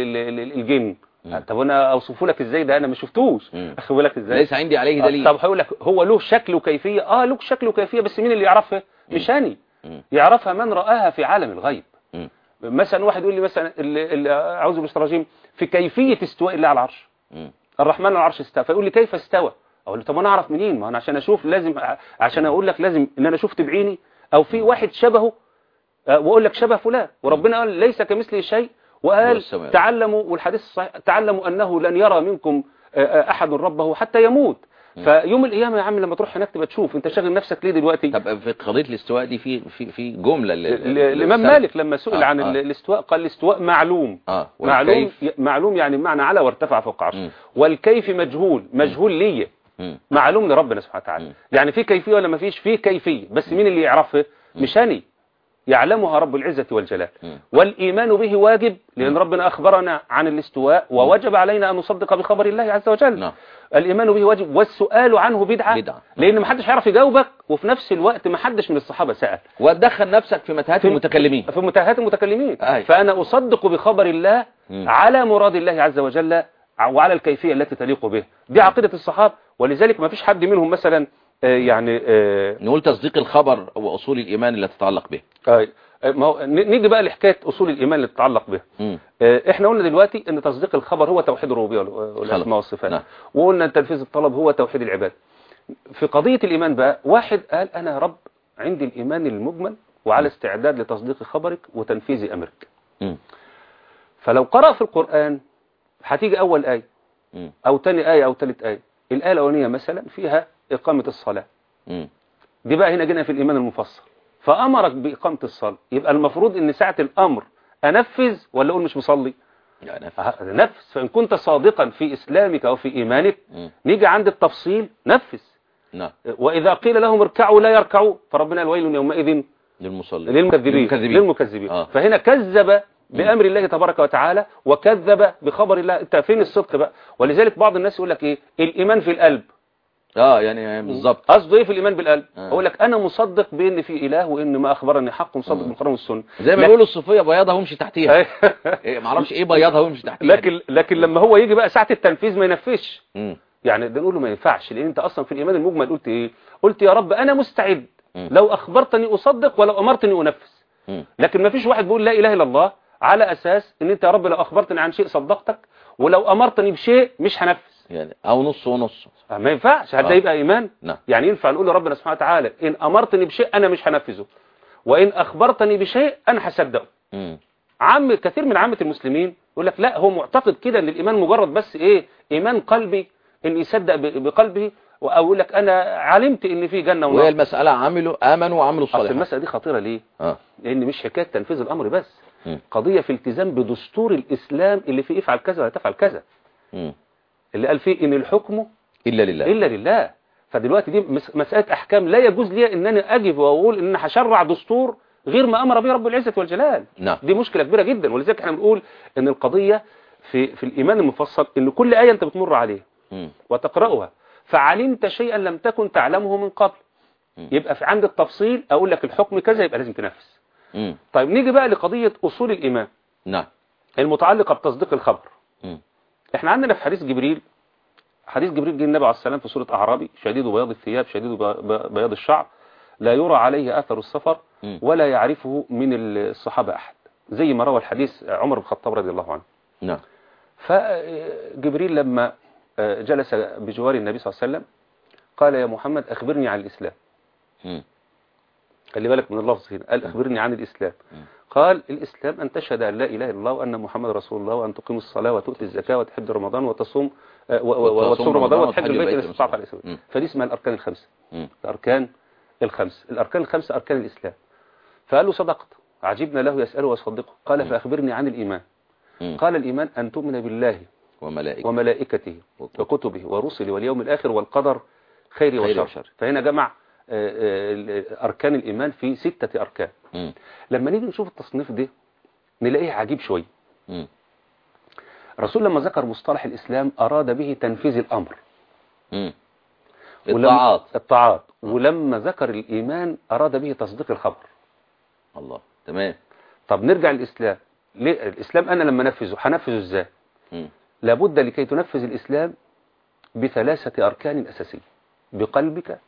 الجن. طب انا اوصفه لك ازاي ده انا ما شفتوش اخي بالك ازاي ليس عندي عليه دليل. طب هقول لك هو له شكل وكيفيه اه له شكل وكيفيه بس مين اللي يعرفها؟ مش انا يعرفها من رآها في عالم الغيب. م. مثلا واحد يقول لي مثلا اعوذ بالله في كيفيه استواء الله على العرش. م. الرحمن على العرش استوى فيقول لي كيف استوى؟ اقول له طب انا اعرف منين؟ ما انا عشان اشوف لازم عشان اقول لك لازم ان انا شفت بعيني او في واحد شبهه واقول لك شبه فلان وربنا قال ليس كمثله شيء وقال تعلموا والحديث الصحيح تعلموا أنه لن يرى منكم أحد ربه حتى يموت. فيوم القيامة يا عم لما تروح هناك تبقى تشوف انت شاغل نفسك ليه دلوقتي. طب في قضية الاستواء دي في في في جملة الإمام مالك لما سئل آه عن آه الاستواء قال الاستواء معلوم. آه معلوم معلوم يعني بمعنى على وارتفع فوق عرشه. والكيف مجهول مجهول ليه معلوم لربنا سبحانه وتعالى. يعني في كيفية ولا ما فيش؟ في كيفية بس مين اللي يعرفه؟ مش أنا يعلمها رب العزة والجلال. م. والإيمان به واجب لأن م. ربنا أخبرنا عن الاستواء ووجب علينا أن نصدق بخبر الله عز وجل. م. الإيمان به واجب والسؤال عنه بدعة, بدعة. لأن ما حدش هيعرف يجاوبك وفي نفس الوقت ما حدش من الصحابة سأل. وتدخل نفسك في متاهات المتكلمين في متاهات المتكلمين. آه. فأنا أصدق بخبر الله م. على مراد الله عز وجل وعلى الكيفية التي تليق به. دي عقيدة الصحابة ولذلك ما فيش حد منهم مثلا يعني آه نقول تصديق الخبر وأصول الإيمان اللي تتعلق به. آه ما هو نيجي بقى لحكاية أصول الإيمان اللي تتعلق به. آه احنا قلنا دلوقتي ان تصديق الخبر هو توحيد الربوبية والأسماء والصفات. نعم. وقلنا ان تنفيذ الطلب هو توحيد العباد. في قضية الإيمان بقى واحد قال أنا يا رب عندي الإيمان المجمل وعلى استعداد لتصديق خبرك وتنفيذ أمرك. م. فلو قرأ في القرآن هتيجي أول آية م. أو تاني آية أو تالت آية. الآية الأولانية مثلا فيها إقامة الصلاة. م. دي بقى هنا جينا في الإيمان المفصل فأمرك بإقامة الصلاة يبقى المفروض إن ساعة الأمر أنفذ ولا أقول مش مصلي؟ نفذ. نفذ. فإن كنت صادقا في إسلامك أو في إيمانك م. نيجي عند التفصيل نفذ. نعم. وإذا قيل لهم اركعوا لا يركعوا فربنا الويل يومئذ للمصلين للمكذبين للمكذبين, للمكذبين. آه. فهنا كذب بأمر الله تبارك وتعالى وكذب بخبر الله. انت فين الصدق بقى؟ ولذلك بعض الناس يقول لك ايه الإيمان في القلب اه يعني بالظبط. قصده ايه في الايمان بالقلب؟ آه. اقول لك انا مصدق بان في اله وان ما اخبرني حق، مصدق مم. بالقران والسنه. زي ما بيقولوا الصوفيه بياضها وامشي تحتيها. إيه ما اعرفش ايه بياضها وامشي تحتيها. لكن لكن لما هو يجي بقى ساعه التنفيذ ما ينفذش. مم. يعني ده نقول له ما ينفعش، لان انت اصلا في الايمان المجمل قلت ايه؟ قلت يا رب انا مستعد مم. لو اخبرتني اصدق ولو امرتني انفذ. مم. لكن ما فيش واحد بيقول لا اله الا الله على اساس ان انت يا رب لو اخبرتني عن شيء صدقتك ولو امرتني بشيء مش هنفذ. يعني او نص ونص. ما ينفعش. هل ده آه. يبقى ايمان؟ نعم. يعني ينفع نقول لربنا سبحانه وتعالى ان امرتني بشيء انا مش هنفذه، وان اخبرتني بشيء انا هصدقه. مم. عام كثير من عامة المسلمين يقول لك لا، هو معتقد كده ان الايمان مجرد بس ايه؟ ايمان قلبي، ان يصدق ب- بقلبه، او يقول لك انا علمت ان في جنة وهي ونار. المسألة عملوا امنوا وعملوا اصل الصالحات. المسألة دي خطيرة ليه؟ اه لان مش حكاية تنفيذ الامر بس، مم. قضية في التزام بدستور الاسلام اللي فيه افعل كذا ولا تفعل كذا، مم. اللي قال فيه ان الحكم الا لله. الا لله. فدلوقتي دي مس- مسألة احكام لا يجوز لي ان انا اجي واقول ان انا هشرع دستور غير ما امر به رب العزة والجلال. نعم. دي مشكلة كبيرة جدا، ولذلك احنا بنقول ان القضية في في الايمان المفصل ان كل آية انت بتمر عليها مم. وتقرأها فعلمت شيئا لم تكن تعلمه من قبل، مم. يبقى في عند التفصيل اقول لك الحكم كذا يبقى لازم تنفذ. مم. طيب نيجي بقى لقضية اصول الايمان نعم. المتعلقة بتصديق الخبر. مم. احنا عندنا في حديث جبريل، حديث جبريل جه النبي عليه السلام في سورة أعرابي: شديد بياض الثياب شديد ب- بياض الشعر لا يرى عليه أثر السفر مم. ولا يعرفه من الصحابة أحد، زي ما روى الحديث عمر بن الخطاب رضي الله عنه. نعم. فجبريل لما جلس بجوار النبي صلى الله عليه وسلم قال: يا محمد أخبرني عن الإسلام. مم. خلي بالك من اللفظ هنا، قال أخبرني عن الإسلام. مم. قال: الإسلام أن تشهد أن لا إله إلا الله وأن محمد رسول الله وأن تقيم الصلاة وتؤتي الزكاة وتحج رمضان وتصوم آه، و- و- وتصوم رمضان وتحج البيت إذا استطعت عليه سبيلا. فدي اسمها الأركان الخمسة. مم. الأركان الخمس الأركان الخمسة أركان الإسلام. فقال له: صدقت. عجبنا له يسأله ويصدقه. قال: مم. فأخبرني عن الإيمان. مم. قال: الإيمان أن تؤمن بالله وملائكة وملائكته وكتبه ورسله واليوم الآخر والقدر خير خير وشر. وشر. فهنا جمع آه، آه، أركان الإيمان في ستة أركان. مم. لما نيجي نشوف التصنيف ده نلاقيه عجيب شوي. مم. الرسول لما ذكر مصطلح الإسلام أراد به تنفيذ الأمر، مم. ولما- الطاعات. الطاعات ولما ذكر الإيمان أراد به تصديق الخبر. الله. تمام. طب نرجع للإسلام. ليه الإسلام أنا لما نفذه هنفذه إزاي؟ مم. لابد لكي تنفذ الإسلام بثلاثة أركان أساسية: بقلبك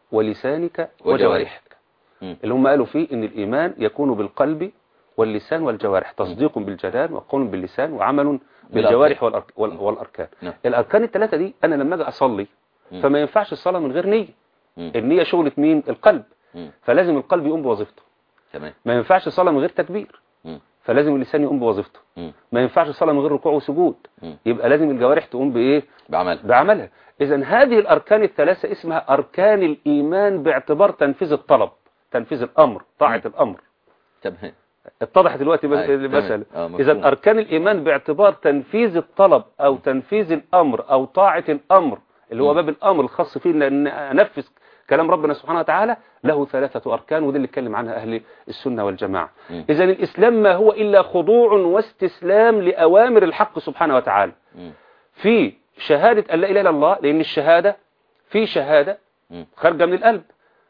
ولسانك وجوارحك. مم. اللي هم قالوا فيه إن الإيمان يكون بالقلب واللسان والجوارح، تصديق بالجنان وقول باللسان وعمل بالجوارح والأرك- وال- والأركان. نعم. الأركان الثلاثة دي أنا لما أجي أصلي مم. فما ينفعش الصلاة من غير نية. مم. النية شغلة مين؟ القلب. مم. فلازم القلب يقوم بوظيفته. تمام. ما ينفعش الصلاة من غير تكبير، مم. فلازم اللسان يقوم بوظيفته. مم. ما ينفعش الصلاة من غير ركوع وسجود، مم. يبقى لازم الجوارح تقوم بإيه؟ بعمل. بعملها. إذن هذه الأركان الثلاثة اسمها أركان الإيمان باعتبار تنفيذ الطلب، تنفيذ الأمر، طاعة مم. الأمر. تمام. اتضحت دلوقتي بس- أيوة، المسألة. تمام. آه، مفهوم. إذن أركان الإيمان باعتبار تنفيذ الطلب أو تنفيذ الأمر أو طاعة الأمر، اللي هو مم. باب الأمر الخاص فيه أن أنفذ كلام ربنا سبحانه وتعالى، له ثلاثة أركان، ودي اللي اتكلم عنها أهل السنة والجماعة. مم. إذن الإسلام ما هو إلا خضوع واستسلام لأوامر الحق سبحانه وتعالى. مم. في شهادة أن لا إله إلا الله، لأن الشهادة في شهادة مم. خارجة من القلب،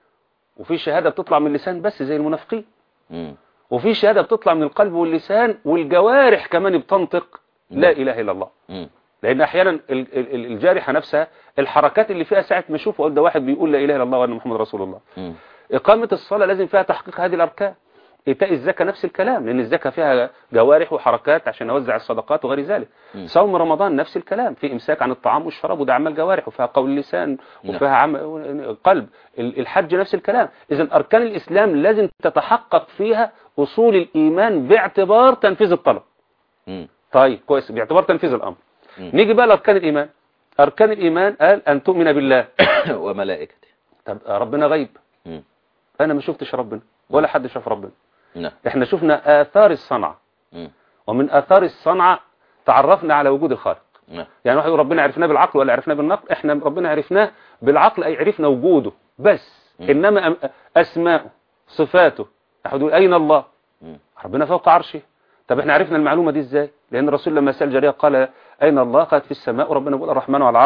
وفي شهادة بتطلع من اللسان بس زي المنافقين، مم. وفي شهادة بتطلع من القلب واللسان والجوارح كمان بتنطق لا إله إلا الله. مم. لأن أحيانا ال- ال- ال- الجارحة نفسها الحركات اللي فيها ساعة ما أشوف أقول ده واحد بيقول لا إله إلا الله وأن محمد رسول الله. مم. إقامة الصلاة لازم فيها تحقيق هذه الأركان. إيتاء الزكاة نفس الكلام، لأن الزكاة فيها جوارح وحركات عشان أوزع الصدقات وغير ذلك. مم. صوم رمضان نفس الكلام، في إمساك عن الطعام والشراب وده أعمال جوارح وفيها قول لسان وفيها عم... قلب. ال- الحج نفس الكلام. إذن أركان الإسلام لازم تتحقق فيها أصول الإيمان باعتبار تنفيذ الطلب. مم. طيب كويس، باعتبار تنفيذ الأمر. مم. نيجي بقى لأركان الإيمان. أركان الإيمان قال أن تؤمن بالله. وملائكته. طب ربنا غيب، مم. أنا ما شفتش ربنا ولا حد شاف ربنا. نعم. احنا شفنا آثار الصنعة، مم. ومن آثار الصنعة تعرفنا على وجود الخالق. نعم. يعني واحد يقول ربنا عرفناه بالعقل ولا عرفناه بالنقل؟ احنا ربنا عرفناه بالعقل، أي عرفنا وجوده بس. مم. إنما أم- أسماءه صفاته، أحد يقول أين الله؟ مم. ربنا فوق عرشه. طب احنا عرفنا المعلومة دي ازاي؟ لأن الرسول لما سأل جارية قال أين الله؟ قالت في السماء، وربنا يقول الرحمن على العرش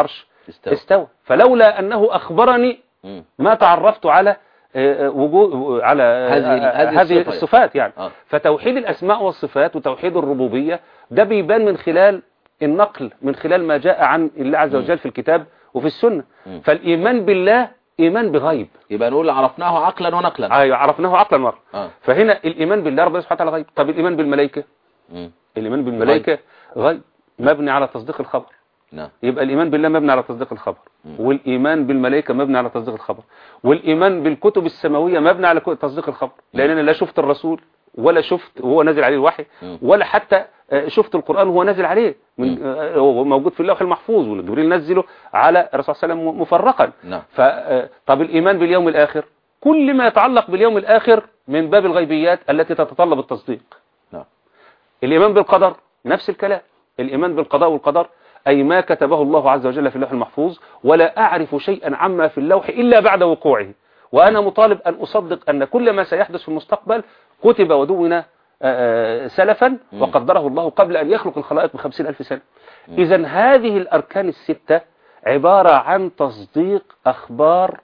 استوى, استوى. فلولا أنه أخبرني م. ما تعرفت على وجود على هذه, هذه الصفات يعني آه. فتوحيد الأسماء والصفات وتوحيد الربوبية ده بيبان من خلال النقل، من خلال ما جاء عن الله عز وجل في الكتاب وفي السنة. م. فالإيمان بالله إيمان بغيب، يبقى نقول عرفناه عقلا ونقلا. أيوة عرفناه عقلا ونقلا آه. فهنا الإيمان بالله ربنا سبحانه وتعالى غيب. طب الإيمان بالملائكة م. الإيمان بالملائكة غيب, غيب. مبني على تصديق الخبر. نعم. يبقى الإيمان بالله مبني على تصديق الخبر، م. والإيمان بالملائكة مبني على تصديق الخبر، والإيمان بالكتب السماوية مبني على تصديق الخبر، لأن أنا لا شفت الرسول ولا شفت وهو نازل عليه الوحي، م. ولا حتى شفت القرآن وهو نازل عليه، من هو موجود في اللوح المحفوظ وجبريل نزله على الرسول صلى الله عليه وسلم مفرقا. نعم. فطب الإيمان باليوم الآخر كل ما يتعلق باليوم الآخر من باب الغيبيات التي تتطلب التصديق. نعم. الإيمان بالقدر نفس الكلام، الإيمان بالقضاء والقدر أي ما كتبه الله عز وجل في اللوح المحفوظ، ولا أعرف شيئا عما في اللوح إلا بعد وقوعه، وأنا مطالب أن أصدق أن كل ما سيحدث في المستقبل كتب ودون سلفا وقدره الله قبل أن يخلق الخلائق بخمسين ألف سنة. إذن هذه الأركان الستة عبارة عن تصديق أخبار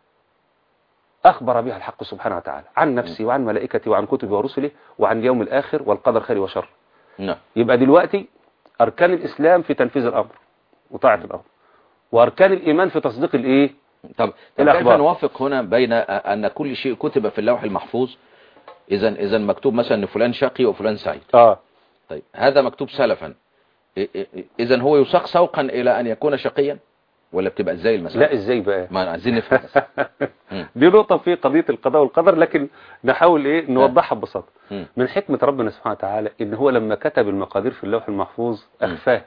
أخبر بها الحق سبحانه وتعالى عن نفسه وعن ملائكته وعن كتبه ورسله وعن يوم الآخر والقدر خير وشر. يبقى دلوقتي أركان الإسلام في تنفيذ الأمر وطاعة الأمر، وأركان الإيمان في تصديق الإيه؟ طب كيف نوافق هنا بين أن كل شيء كتب في اللوح المحفوظ؟ إذا إذا مكتوب مثلا أن فلان شقي وفلان سعيد. آه. طيب هذا مكتوب سلفا، إذا هو يساق سوقا إلى أن يكون شقيا ولا بتبقى إزاي المسألة؟ لا إزاي بقى؟ ما عايزين نفهم. دي نقطة في قضية القضاء والقدر، لكن نحاول إيه نوضحها ببساطة. من حكمة ربنا سبحانه وتعالى إن هو لما كتب المقادير في اللوح المحفوظ أخفاه.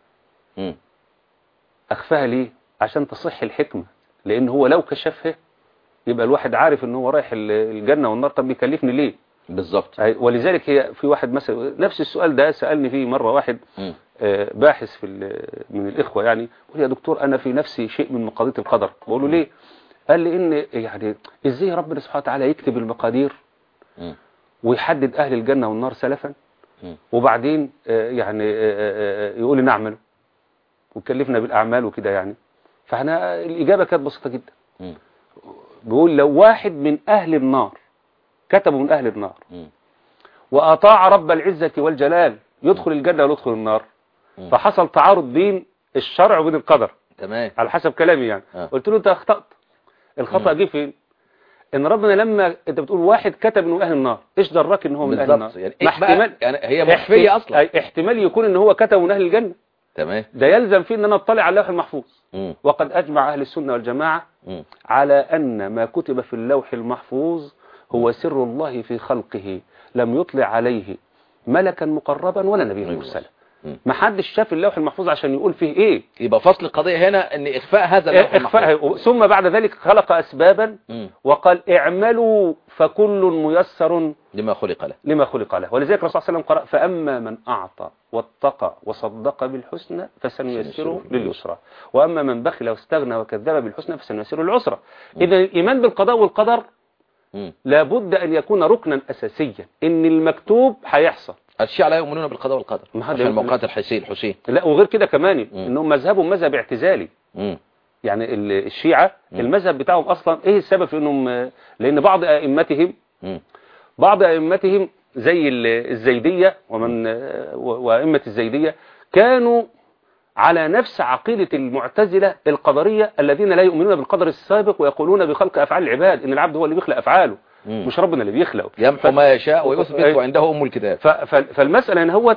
أخفاها ليه؟ عشان تصح الحكمة، لأن هو لو كشفها يبقى الواحد عارف ان هو رايح الجنة والنار، طب بيكلفني ليه؟ بالظبط. ولذلك هي في واحد مثلا نفس السؤال ده سألني فيه مرة واحد آه باحث في من الإخوة يعني، قال يا دكتور أنا في نفسي شيء من مقادير القدر. بقول له ليه؟ قال لي إن يعني إزاي ربنا سبحانه وتعالى يكتب المقادير م. ويحدد أهل الجنة والنار سلفا م. وبعدين آه يعني آه يقول لي نعمل وكلفنا بالأعمال وكده يعني. فاحنا الإجابة كانت بسيطة جدا. م. بيقول لو واحد من أهل النار كتبوا من أهل النار م. وأطاع رب العزة والجلال يدخل الجنة ولا يدخل النار، م. فحصل تعارض بين الشرع وبين القدر. تمام. على حسب كلامي يعني. آه. قلت له أنت أخطأت. الخطأ جه فين؟ إن ربنا لما أنت بتقول واحد كتب من أهل النار، إيش دراك إن هو من أهل النار؟ يعني احتمال يعني هي مخفية أصلا. احتمال يكون إن هو كتب من أهل الجنة. تمام. ده يلزم فيه إن أنا أطلع على اللوح المحفوظ. م. وقد أجمع أهل السنة والجماعة م. على أن ما كتب في اللوح المحفوظ هو سر الله في خلقه، لم يطلع عليه ملكا مقربا ولا نبي مرسلا. ما حدش شاف اللوح المحفوظ عشان يقول فيه ايه. يبقى فصل القضية هنا ان اخفاء هذا اللوح المحفوظ. ثم بعد ذلك خلق اسبابا م. وقال اعملوا فكل ميسر لما خلق له لما خلق له. ولذلك الرسول صلى الله عليه وسلم قرأ فأما من أعطى واتقى وصدق بالحسنى فسنيسره لليسرى، وأما من بخل واستغنى وكذب بالحسنى فسنيسره للعسرى. إذا الإيمان بالقضاء والقدر لابد أن يكون ركنا أساسيا، إن المكتوب هيحصل. الشيعة لا يؤمنون بالقضاء والقدر عشان موقعات الحسين الحسين. لا وغير كده كمان إنهم مذهبهم مذهب اعتزالي. م. يعني الشيعة م. المذهب بتاعهم أصلا إيه السبب في إنهم؟ لأن بعض أئمتهم م. بعض أئمتهم زي الزيدية ومن وأئمة الزيدية كانوا على نفس عقيدة المعتزلة القدرية الذين لا يؤمنون بالقدر السابق ويقولون بخلق أفعال العباد، إن العبد هو اللي بيخلق أفعاله مم. مش ربنا اللي بيخلقه. يمحو ما يشاء ويثبت وعنده أم الكتاب. فالمسألة إن هو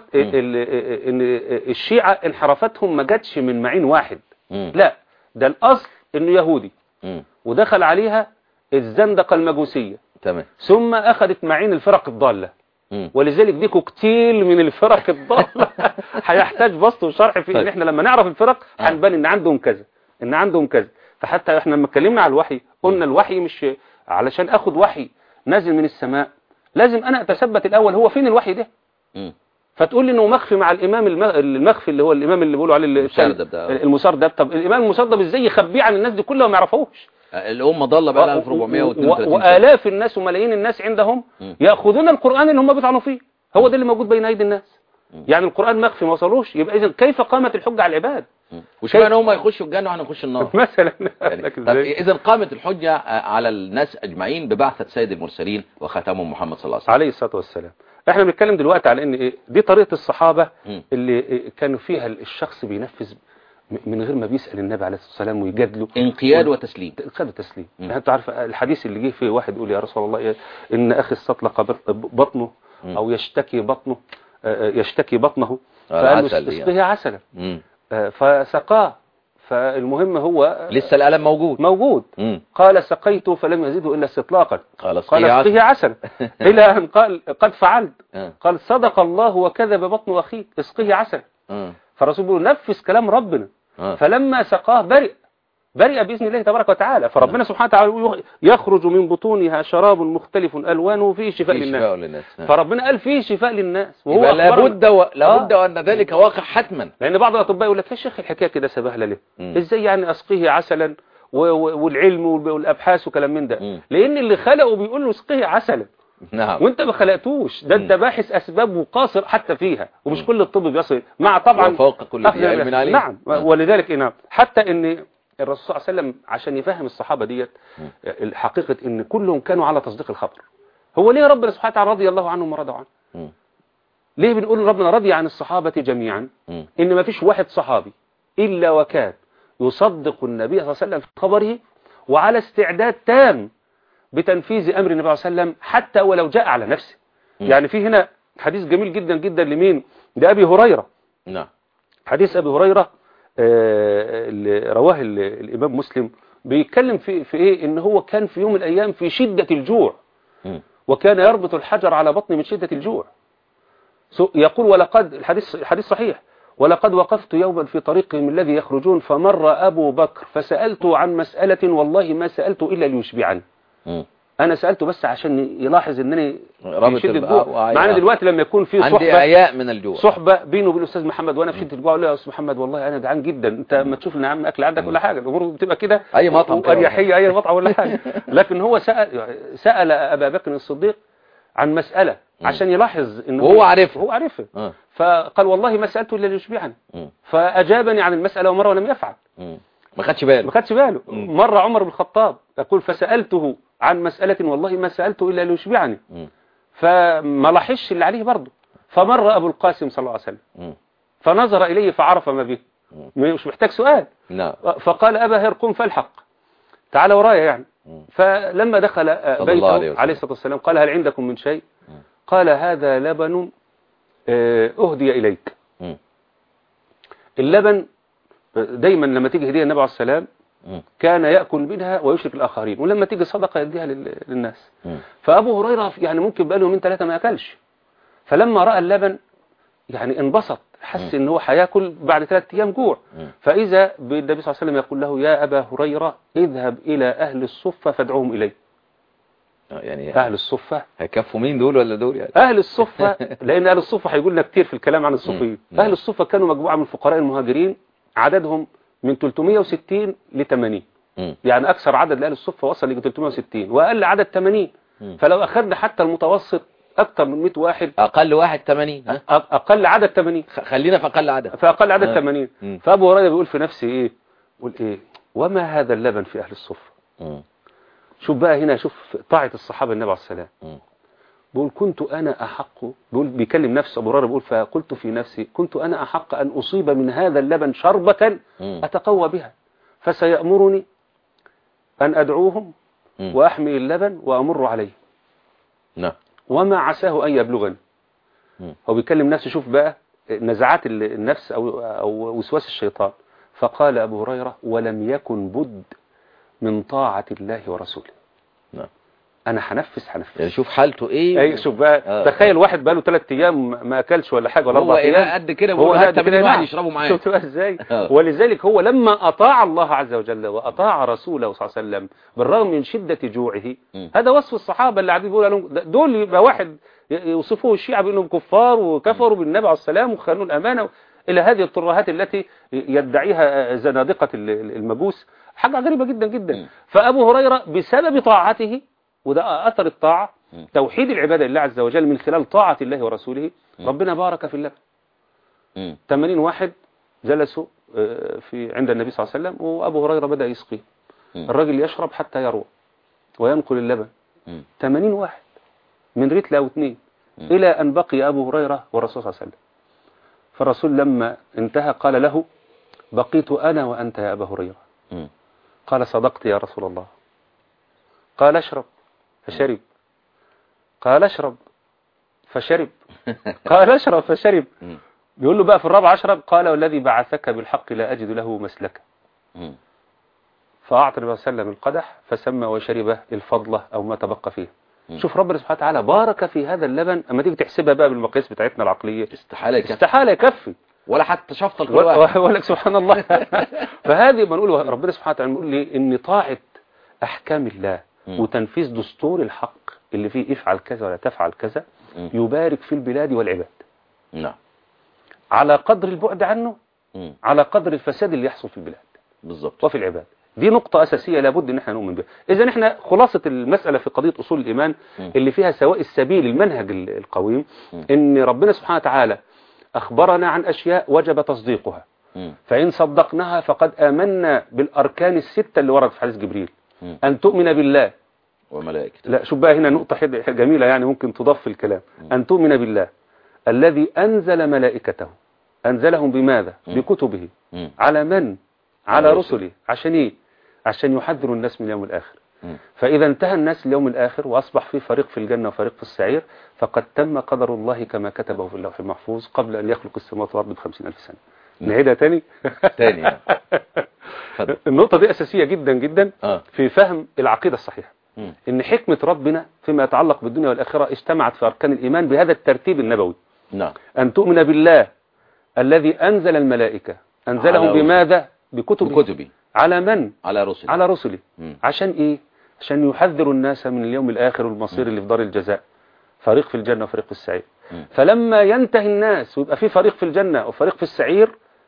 إن الشيعة انحرافتهم ما جاتش من معين واحد. مم. لا ده الأصل إنه يهودي مم. ودخل عليها الزندقة المجوسية. تمام. ثم أخذت معين الفرق الضالة. مم. ولذلك دي كوكتيل من الفرق الضالة هيحتاج بسط وشرح فيه. طيب. إن إحنا لما نعرف الفرق هنبان إن عندهم كذا إن عندهم كذا. فحتى إحنا لما اتكلمنا على الوحي قلنا الوحي مش علشان أخذ وحي نازل من السماء لازم أنا أتثبت الأول هو فين الوحي ده. مم. فتقول لي إنه مخفي مع الإمام المخفي اللي هو الإمام اللي بيقولوا عليه المسردب. طب الإمام المسردب إزاي يخبيه عن الناس دي كلها وما يعرفوش؟ الأمة ضالة بقى لها ألف وأربعمائة واثنين وثلاثين وآلاف الناس وملايين الناس عندهم م. يأخذون القرآن اللي هم بيطعنوا فيه، هو ده اللي موجود بين أيدي الناس. م. يعني القرآن مخفي ما وصلوش، يبقى إذن كيف قامت الحجة على العباد؟ وش معنى هم يخشوا الجنة وإحنا نخش النار مثلا يعني. طب إذا قامت الحجة على الناس أجمعين ببعثة سيد المرسلين وختامهم محمد صلى الله عليه وسلم عليه الصلاة والسلام. احنا بنتكلم دلوقتي على ان ايه دي طريقة الصحابة اللي كانوا فيها الشخص بينفذ من غير ما بيسأل النبي عليه الصلاة والسلام ويجادله، انقياد وتسليم. انقياد وتسليم. يعني انت عارف الحديث اللي جه فيه واحد يقول يا رسول الله إيه؟ ان اخي استطلق بطنه او يشتكي بطنه يشتكي بطنه فقال له اسقيه عسلا فسقاه. فالمهم هو لسه الألم موجود موجود مم. قال سقيته فلم يزيده إلا استطلاقا قال اسقيه عسلا إلى أن قال قد فعلت قال صدق الله وكذب بطن أخيه اسقيه عسلا. فالرسول بيقول نفذ كلام ربنا. فلما سقاه برئ برئ بإذن الله تبارك وتعالى. فربنا سبحانه وتعالى يخرج من بطونها شراب مختلف ألوانه فيه شفاء للناس. للناس. فربنا قال فيه شفاء للناس وهو لابد و... لابد آه. وأن ذلك واقع حتما. لأن بعض الأطباء يقول لك يا شيخ الحكاية كده سبهلة ليه إزاي يعني أسقيه عسلا و... والعلم والأبحاث وكلام من ده م. لأن اللي خلقه بيقول له اسقيه عسلا. نعم. وانت ما خلقتوش ده انت باحث اسباب وقاصر حتى فيها ومش م. كل الطب بيصل مع طبعا فوق كل ذي علم عليم. نعم م. ولذلك نعم حتى ان الرسول صلى الله عليه وسلم عشان يفهم الصحابة ديت الحقيقة ان كلهم كانوا على تصديق الخبر. هو ليه ربنا سبحانه وتعالى رضي الله عنهم ورضوا عنه؟ م. ليه بنقول ربنا رضي عن الصحابة جميعا؟ م. ان ما فيش واحد صحابي الا وكان يصدق النبي صلى الله عليه وسلم في خبره وعلى استعداد تام بتنفيذ امر النبي صلى الله عليه وسلم حتى ولو جاء على نفسه. م. يعني في هنا حديث جميل جدا جدا لمين؟ لأبي هريرة. نعم. حديث أبي هريرة اللي رواه الإمام مسلم بيتكلم في في ايه ان هو كان في يوم من الايام في شدة الجوع م. وكان يربط الحجر على بطنه من شدة الجوع. يقول ولقد الحديث الحديث صحيح ولقد وقفت يوما في طريقهم الذي يخرجون فمر أبو بكر فسألته عن مسألة والله ما سألته إلا ليشبعني. م. أنا سألته بس عشان يلاحظ أنني في شدة الجوع. معنا دلوقتي لما يكون في صحبة عندي عياء من الجوع صحبة بينه وبين الأستاذ محمد وأنا في شدة الجوع أقول له يا أستاذ محمد والله أنا جعان جدا أنت ما تشوف لنا عم أكل عندك ولا حاجة الأمور بتبقى كده أي مطعم أريحية أي مطعم ولا حاجة. لكن هو سأل سأل أبا بكر الصديق عن مسألة عشان يلاحظ إنه وهو عارفه هو عارفه أه. فقال والله ما سألته إلا ليشبعني. فأجابني عن المسألة ومرة ولم يفعل. م. ما خدش باله ما خدش باله. مرة عمر بن الخطاب يقول فسألته عن مسألة والله ما سألته إلا ليشبعني. فما لاحظش اللي عليه برضه. فمر أبو القاسم صلى الله عليه وسلم م. فنظر إليه فعرف ما به م. مش محتاج سؤال. لا. فقال أبا هر قم فالحق تعال ورايا يعني. م. فلما دخل بيته عليه, عليه الصلاة والسلام قال هل عندكم من شيء؟ م. قال هذا لبن أهدي إليك. م. اللبن دايما لما تيجي هدية النبي عليه السلام كان يأكل منها ويشرك الآخرين ولما تيجي صدقة يديها للناس. م. فأبو هريرة يعني ممكن بقاله يومين ثلاثة ما أكلش فلما رأى اللبن يعني انبسط حس ان هو هياكل بعد ثلاثة أيام جوع. م. فإذا بالنبي صلى الله عليه وسلم يقول له يا أبا هريرة اذهب إلى أهل الصفة فادعوهم إلي. يعني أهل الصفة هيكفوا مين دول ولا دول يعني؟ أهل الصفة لأن أهل الصفة هيقولنا كتير في الكلام عن الصوفيين. أهل الصفة كانوا مجموعة من الفقراء المهاجرين عددهم من ثلاثمائة وستين ل ثمانين. م. يعني أكثر عدد لأهل الصفة وصل ل ثلاثمائة وستين وأقل عدد ثمانين. م. فلو أخذنا حتى المتوسط أكثر من مئة واحد أقل واحد ثمانين ها؟ أقل عدد ثمانين خلينا في أقل عدد فأقل عدد آه. ثمانين. م. فأبو هريرة بيقول في نفسه إيه يقول إيه وما هذا اللبن في أهل الصفة. م. شوف بقى هنا شوف طاعة الصحابة النبي عليه السلام. بيقول كنت أنا أحق بيقول بيكلم نفسه أبو هريرة بيقول فقلت في نفسي كنت أنا أحق أن أصيب من هذا اللبن شربة أتقوى بها فسيأمرني أن أدعوهم م. وأحمي اللبن وأمر عليه. نعم. وما عساه أن يبلغني. هو بيكلم نفسه شوف بقى نزعات النفس أو, أو وسواس الشيطان. فقال أبو هريرة ولم يكن بد من طاعة الله ورسوله. نعم. انا هنفذ هنفذ يعني شوف حالته ايه اي شوف بقى آه. تخيل واحد بقى له ثلاث ايام ما اكلش ولا حاجه ولا اربع ايام هو قد كده هو حتى من واحد يشربوا معاه شفت بقى ازاي. ولذلك هو لما اطاع الله عز وجل واطاع رسوله صلى الله عليه وسلم بالرغم من شده جوعه م. هذا وصف الصحابه اللي قاعدين بيقولوا لهم دول يبقى واحد يوصفوه الشيعة بانهم كفار وكفروا بالنبي عليه السلام وخانوا الامانه الى هذه الترهات التي يدعيها زنادقه المجوس حاجه غريبه جدا جدا. م. فابو هريره بسبب طاعته وده أثر الطاعة م. توحيد العبادة لله عز وجل من خلال طاعة الله ورسوله م. ربنا بارك في اللبن. ثمانين واحد جلسوا في عند النبي صلى الله عليه وسلم، وأبو هريرة بدأ يسقي. الراجل يشرب حتى يروى وينقل اللبن، ثمانين واحد من رتلة أو اثنين، إلى أن بقي أبو هريرة والرسول صلى الله عليه وسلم. فالرسول لما انتهى قال له: بقيت أنا وأنت يا أبا هريرة. قال: صدقت يا رسول الله. قال: اشرب. فشرب. قال: اشرب. فشرب. قال: اشرب. فشرب. بيقول له بقى في الرابع: اشرب. قال: والذي بعثك بالحق لا أجد له مسلكا. فأعطى النبي صلى الله عليه وسلم القدح فسمى وشربه الفضلة أو ما تبقى فيه. شوف ربنا سبحانه وتعالى بارك في هذا اللبن. أما تيجي تحسبها بقى بالمقاييس بتاعتنا العقلية استحالة يكفي، استحالة يكفي ولا حتى شفطة كل واحد. ولا سبحان الله. فهذه ما نقول ربنا سبحانه وتعالى نقول لي إن طاعة أحكام الله م. وتنفيذ دستور الحق اللي فيه افعل كذا ولا تفعل كذا م. يبارك في البلاد والعباد. نعم. على قدر البعد عنه م. على قدر الفساد اللي يحصل في البلاد بالضبط وفي العباد. دي نقطة أساسية لابد ان احنا نؤمن بها. إذا احنا خلاصة المسألة في قضية أصول الإيمان م. اللي فيها سواء السبيل المنهج القويم م. ان ربنا سبحانه وتعالى أخبرنا عن أشياء وجب تصديقها، م. فإن صدقناها فقد آمنا بالأركان الستة اللي ورد في حديث جبريل. م. أن تؤمن بالله وملائكته. لا شوف بقى هنا نقطة جميلة يعني ممكن تضاف في الكلام. م. أن تؤمن بالله الذي أنزل ملائكته. أنزلهم بماذا؟ م. بكتبه. م. على من؟ على رسله. عشان إيه؟ عشان يحذروا الناس من اليوم الآخر. م. فإذا انتهى الناس اليوم الآخر وأصبح في فريق في الجنة وفريق في السعير فقد تم قدر الله كما كتبه في اللوح المحفوظ قبل أن يخلق السماوات والأرض بخمسين ألف سنة. نعيدها تاني؟ تاني. النقطة دي أساسية جدا جدا آه. في فهم العقيدة الصحيحة. م. إن حكمة ربنا فيما يتعلق بالدنيا والآخرة اجتمعت في أركان الإيمان بهذا الترتيب النبوي. نعم. أن تؤمن بالله الذي أنزل الملائكة. أنزلهم بماذا؟ بكتبه. بكتبه. على من؟ على رسله. على رسله. م. عشان إيه؟ عشان يحذروا الناس من اليوم الآخر والمصير م. اللي في دار الجزاء. فريق في الجنة وفريق في السعير. م. فلما ينتهي الناس ويبقى في فريق في الجنة وفريق في السعير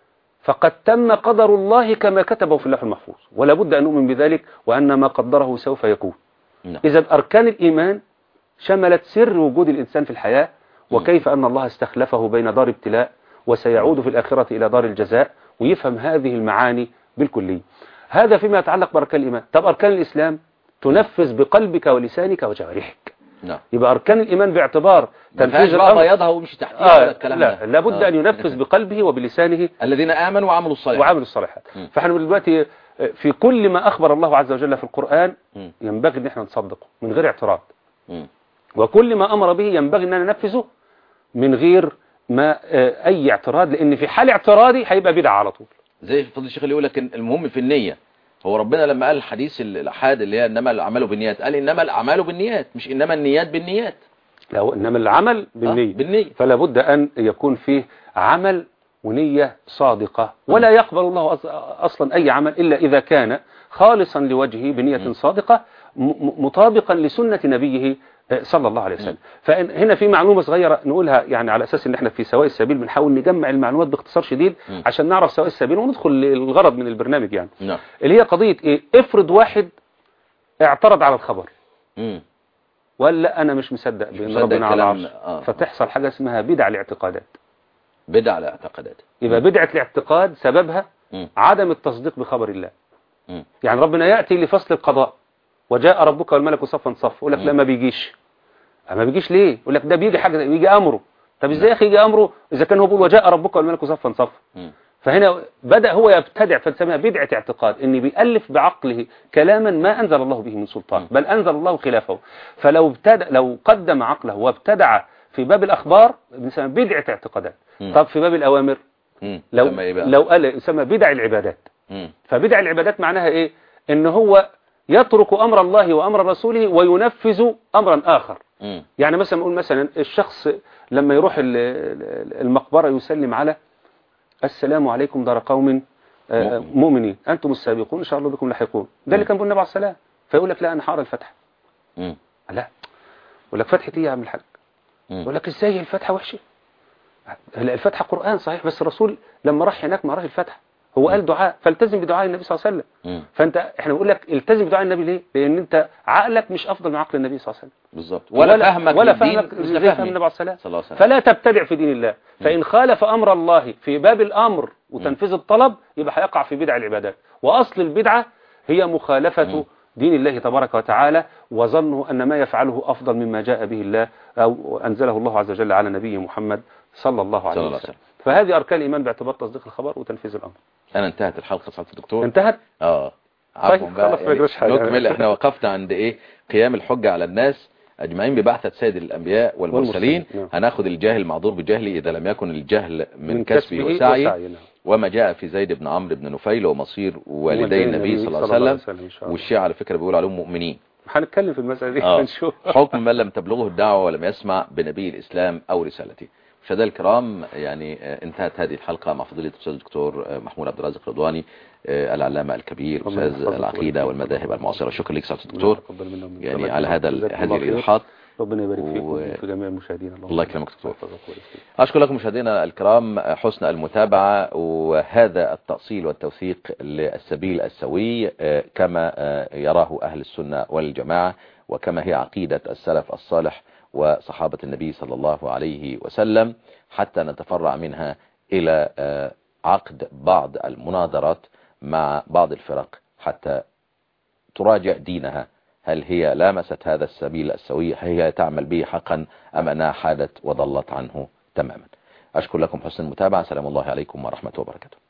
فقد تم قدر الله كما كتبه في اللوح المحفوظ، ولا بد أن نؤمن بذلك وأن ما قدره سوف يكون. م. إذا أركان الإيمان شملت سر وجود الإنسان في الحياة وكيف أن الله استخلفه بين دار ابتلاء وسيعود في الآخرة إلى دار الجزاء، ويفهم هذه المعاني بالكلية. هذا فيما يتعلق بأركان الإيمان. طب أركان الإسلام تنفذ بقلبك ولسانك وجوارحك. نعم. يبقى أركان الإيمان باعتبار تنفيذ الأمر بيضها ومشي تحتها آه الكلام لا ده. لابد آه. أن ينفذ بقلبه وبلسانه. الذين آمنوا وعملوا الصالحات وعملوا الصالحات. فاحنا دلوقتي في كل ما أخبر الله عز وجل في القرآن م. ينبغي أن احنا نصدقه من غير اعتراض، م. وكل ما أمر به ينبغي أن ننفذه من غير ما أي اعتراض، لأن في حال اعتراضي هيبقى بدعة على طول. زي فضل الشيخ اللي يقول لك المهم في النية. هو ربنا لما قال الحديث الأحاد اللي هي إنما الأعمال بالنيات قال إنما الأعمال بالنيات، مش إنما النيات بالنيات. لا إنما العمل بالنية. آه بالنية. فلا بد أن يكون فيه عمل ونية صادقة، ولا يقبل الله أصلا أي عمل إلا إذا كان خالصا لوجهه بنية صادقة مطابقا لسنة نبيه صلى الله عليه وسلم. فهنا في معلومة صغيرة نقولها يعني على أساس إن احنا في سواء السبيل بنحاول نجمع المعلومات باختصار شديد م. عشان نعرف سواء السبيل وندخل الغرض من البرنامج يعني م. اللي هي قضية إيه؟ افرض واحد اعترض على الخبر م. ولا أنا مش مصدق بأن ربنا على العرش آه. فتحصل حاجة اسمها بدع الاعتقادات. بدع الاعتقادات يبقى بدعة الاعتقاد سببها م. عدم التصديق بخبر الله. م. يعني ربنا يأتي لفصل القضاء وجاء ربك والملك صفا صف، يقول لك لا ما بيجيش. ما بيجيش ليه؟ يقول لك ده بيجي حاجة بيجي أمره. طب ازاي يا أخي يجي أمره إذا كان هو بيقول وجاء ربك والملك صفا صف؟ فهنا بدأ هو يبتدع فنسميها بدعة اعتقاد، إن بيألف بعقله كلاما ما أنزل الله به من سلطان، بل أنزل الله خلافه. فلو ابتدع لو قدم عقله وابتدع في باب الأخبار بنسميها بدعة اعتقادات. طب في باب الأوامر لو لو قال يسمى بدع العبادات. فبدع العبادات معناها إيه؟ إن هو يترك أمر الله وأمر رسوله وينفذ أمرا آخر. م. يعني مثلا نقول مثلا الشخص لما يروح المقبرة يسلم على السلام عليكم دار قوم مؤمنين أنتم السابقون إن شاء الله بكم لاحقون. ده اللي كان بيقول النبي عليه السلام. فيقول لك لا أنا هقرا الفتحة. لا يقول لك فتحة إيه يا عم الحاج؟ يقول لك إزاي الفتحة وحشة؟ الفتحة قرآن صحيح، بس الرسول لما راح هناك ما قراش الفتحة، هو قال دعاء فالتزم بدعاء النبي صلى الله عليه وسلم. فانت احنا بنقول لك التزم بدعاء النبي ليه؟ لان انت عقلك مش افضل من عقل النبي صلى الله عليه وسلم بالظبط، ولا, ولا فهمك ولا فهمك زي فهم النبي صلى الله عليه وسلم. فلا تبتدع في دين الله. فان خالف امر الله في باب الامر وتنفيذ الطلب يبقى هيقع في بدع العبادات. وأصل البدعة هي مخالفة م. دين الله تبارك وتعالى، وظنه أن ما يفعله أفضل مما جاء به الله أو أنزله الله عز وجل على نبيه محمد صلى الله عليه وسلم. فهذه أركان الإيمان باعتبار تصديق الخبر وتنفيذ الأمر. أنا انتهت الحلقة سعادة الدكتور. انتهت؟ اه طيب خلاص ما يجراش حاجة. نكمل. احنا وقفنا عند ايه؟ قيام الحجة على الناس أجمعين ببعثة سيد الأنبياء والمرسلين. نعم. هناخد الجاهل معذور بجهله إذا لم يكن الجهل من, من كسبه وسعيه، وسعي. نعم. وما جاء في زيد بن عمرو بن نفيل ومصير والدي النبي صلى الله عليه وسلم. والشيعة على فكرة بيقول عليهم مؤمنين. هنتكلم في المسألة دي آه. ونشوف. حكم من لم تبلغه الدعوة ولم يسمع بنبي الإسلام أو رسالته. مشاهدينا الكرام، يعني انتهت هذه الحلقة مع فضيلة الأستاذ الدكتور محمود عبد الرازق رضواني، العلامة الكبير أستاذ العقيدة والمذاهب المعاصرة. شكرا لك سعادة الدكتور يعني على هذا هذه الإيضاحات. ربنا يبارك فيكم وفي جميع المشاهدين. الله يكرمك دكتور. أشكر لكم مشاهدينا الكرام حسن المتابعة، وهذا التأصيل والتوثيق للسبيل السوي كما يراه أهل السنة والجماعة، وكما هي عقيدة السلف الصالح وصحابة النبي صلى الله عليه وسلم، حتى نتفرع منها إلى عقد بعض المناظرات مع بعض الفرق حتى تراجع دينها، هل هي لامست هذا السبيل السوي، هي تعمل به حقا أم أنها حادت وضلت عنه تماما. أشكر لكم حسن المتابعة. سلام الله عليكم ورحمة وبركاته.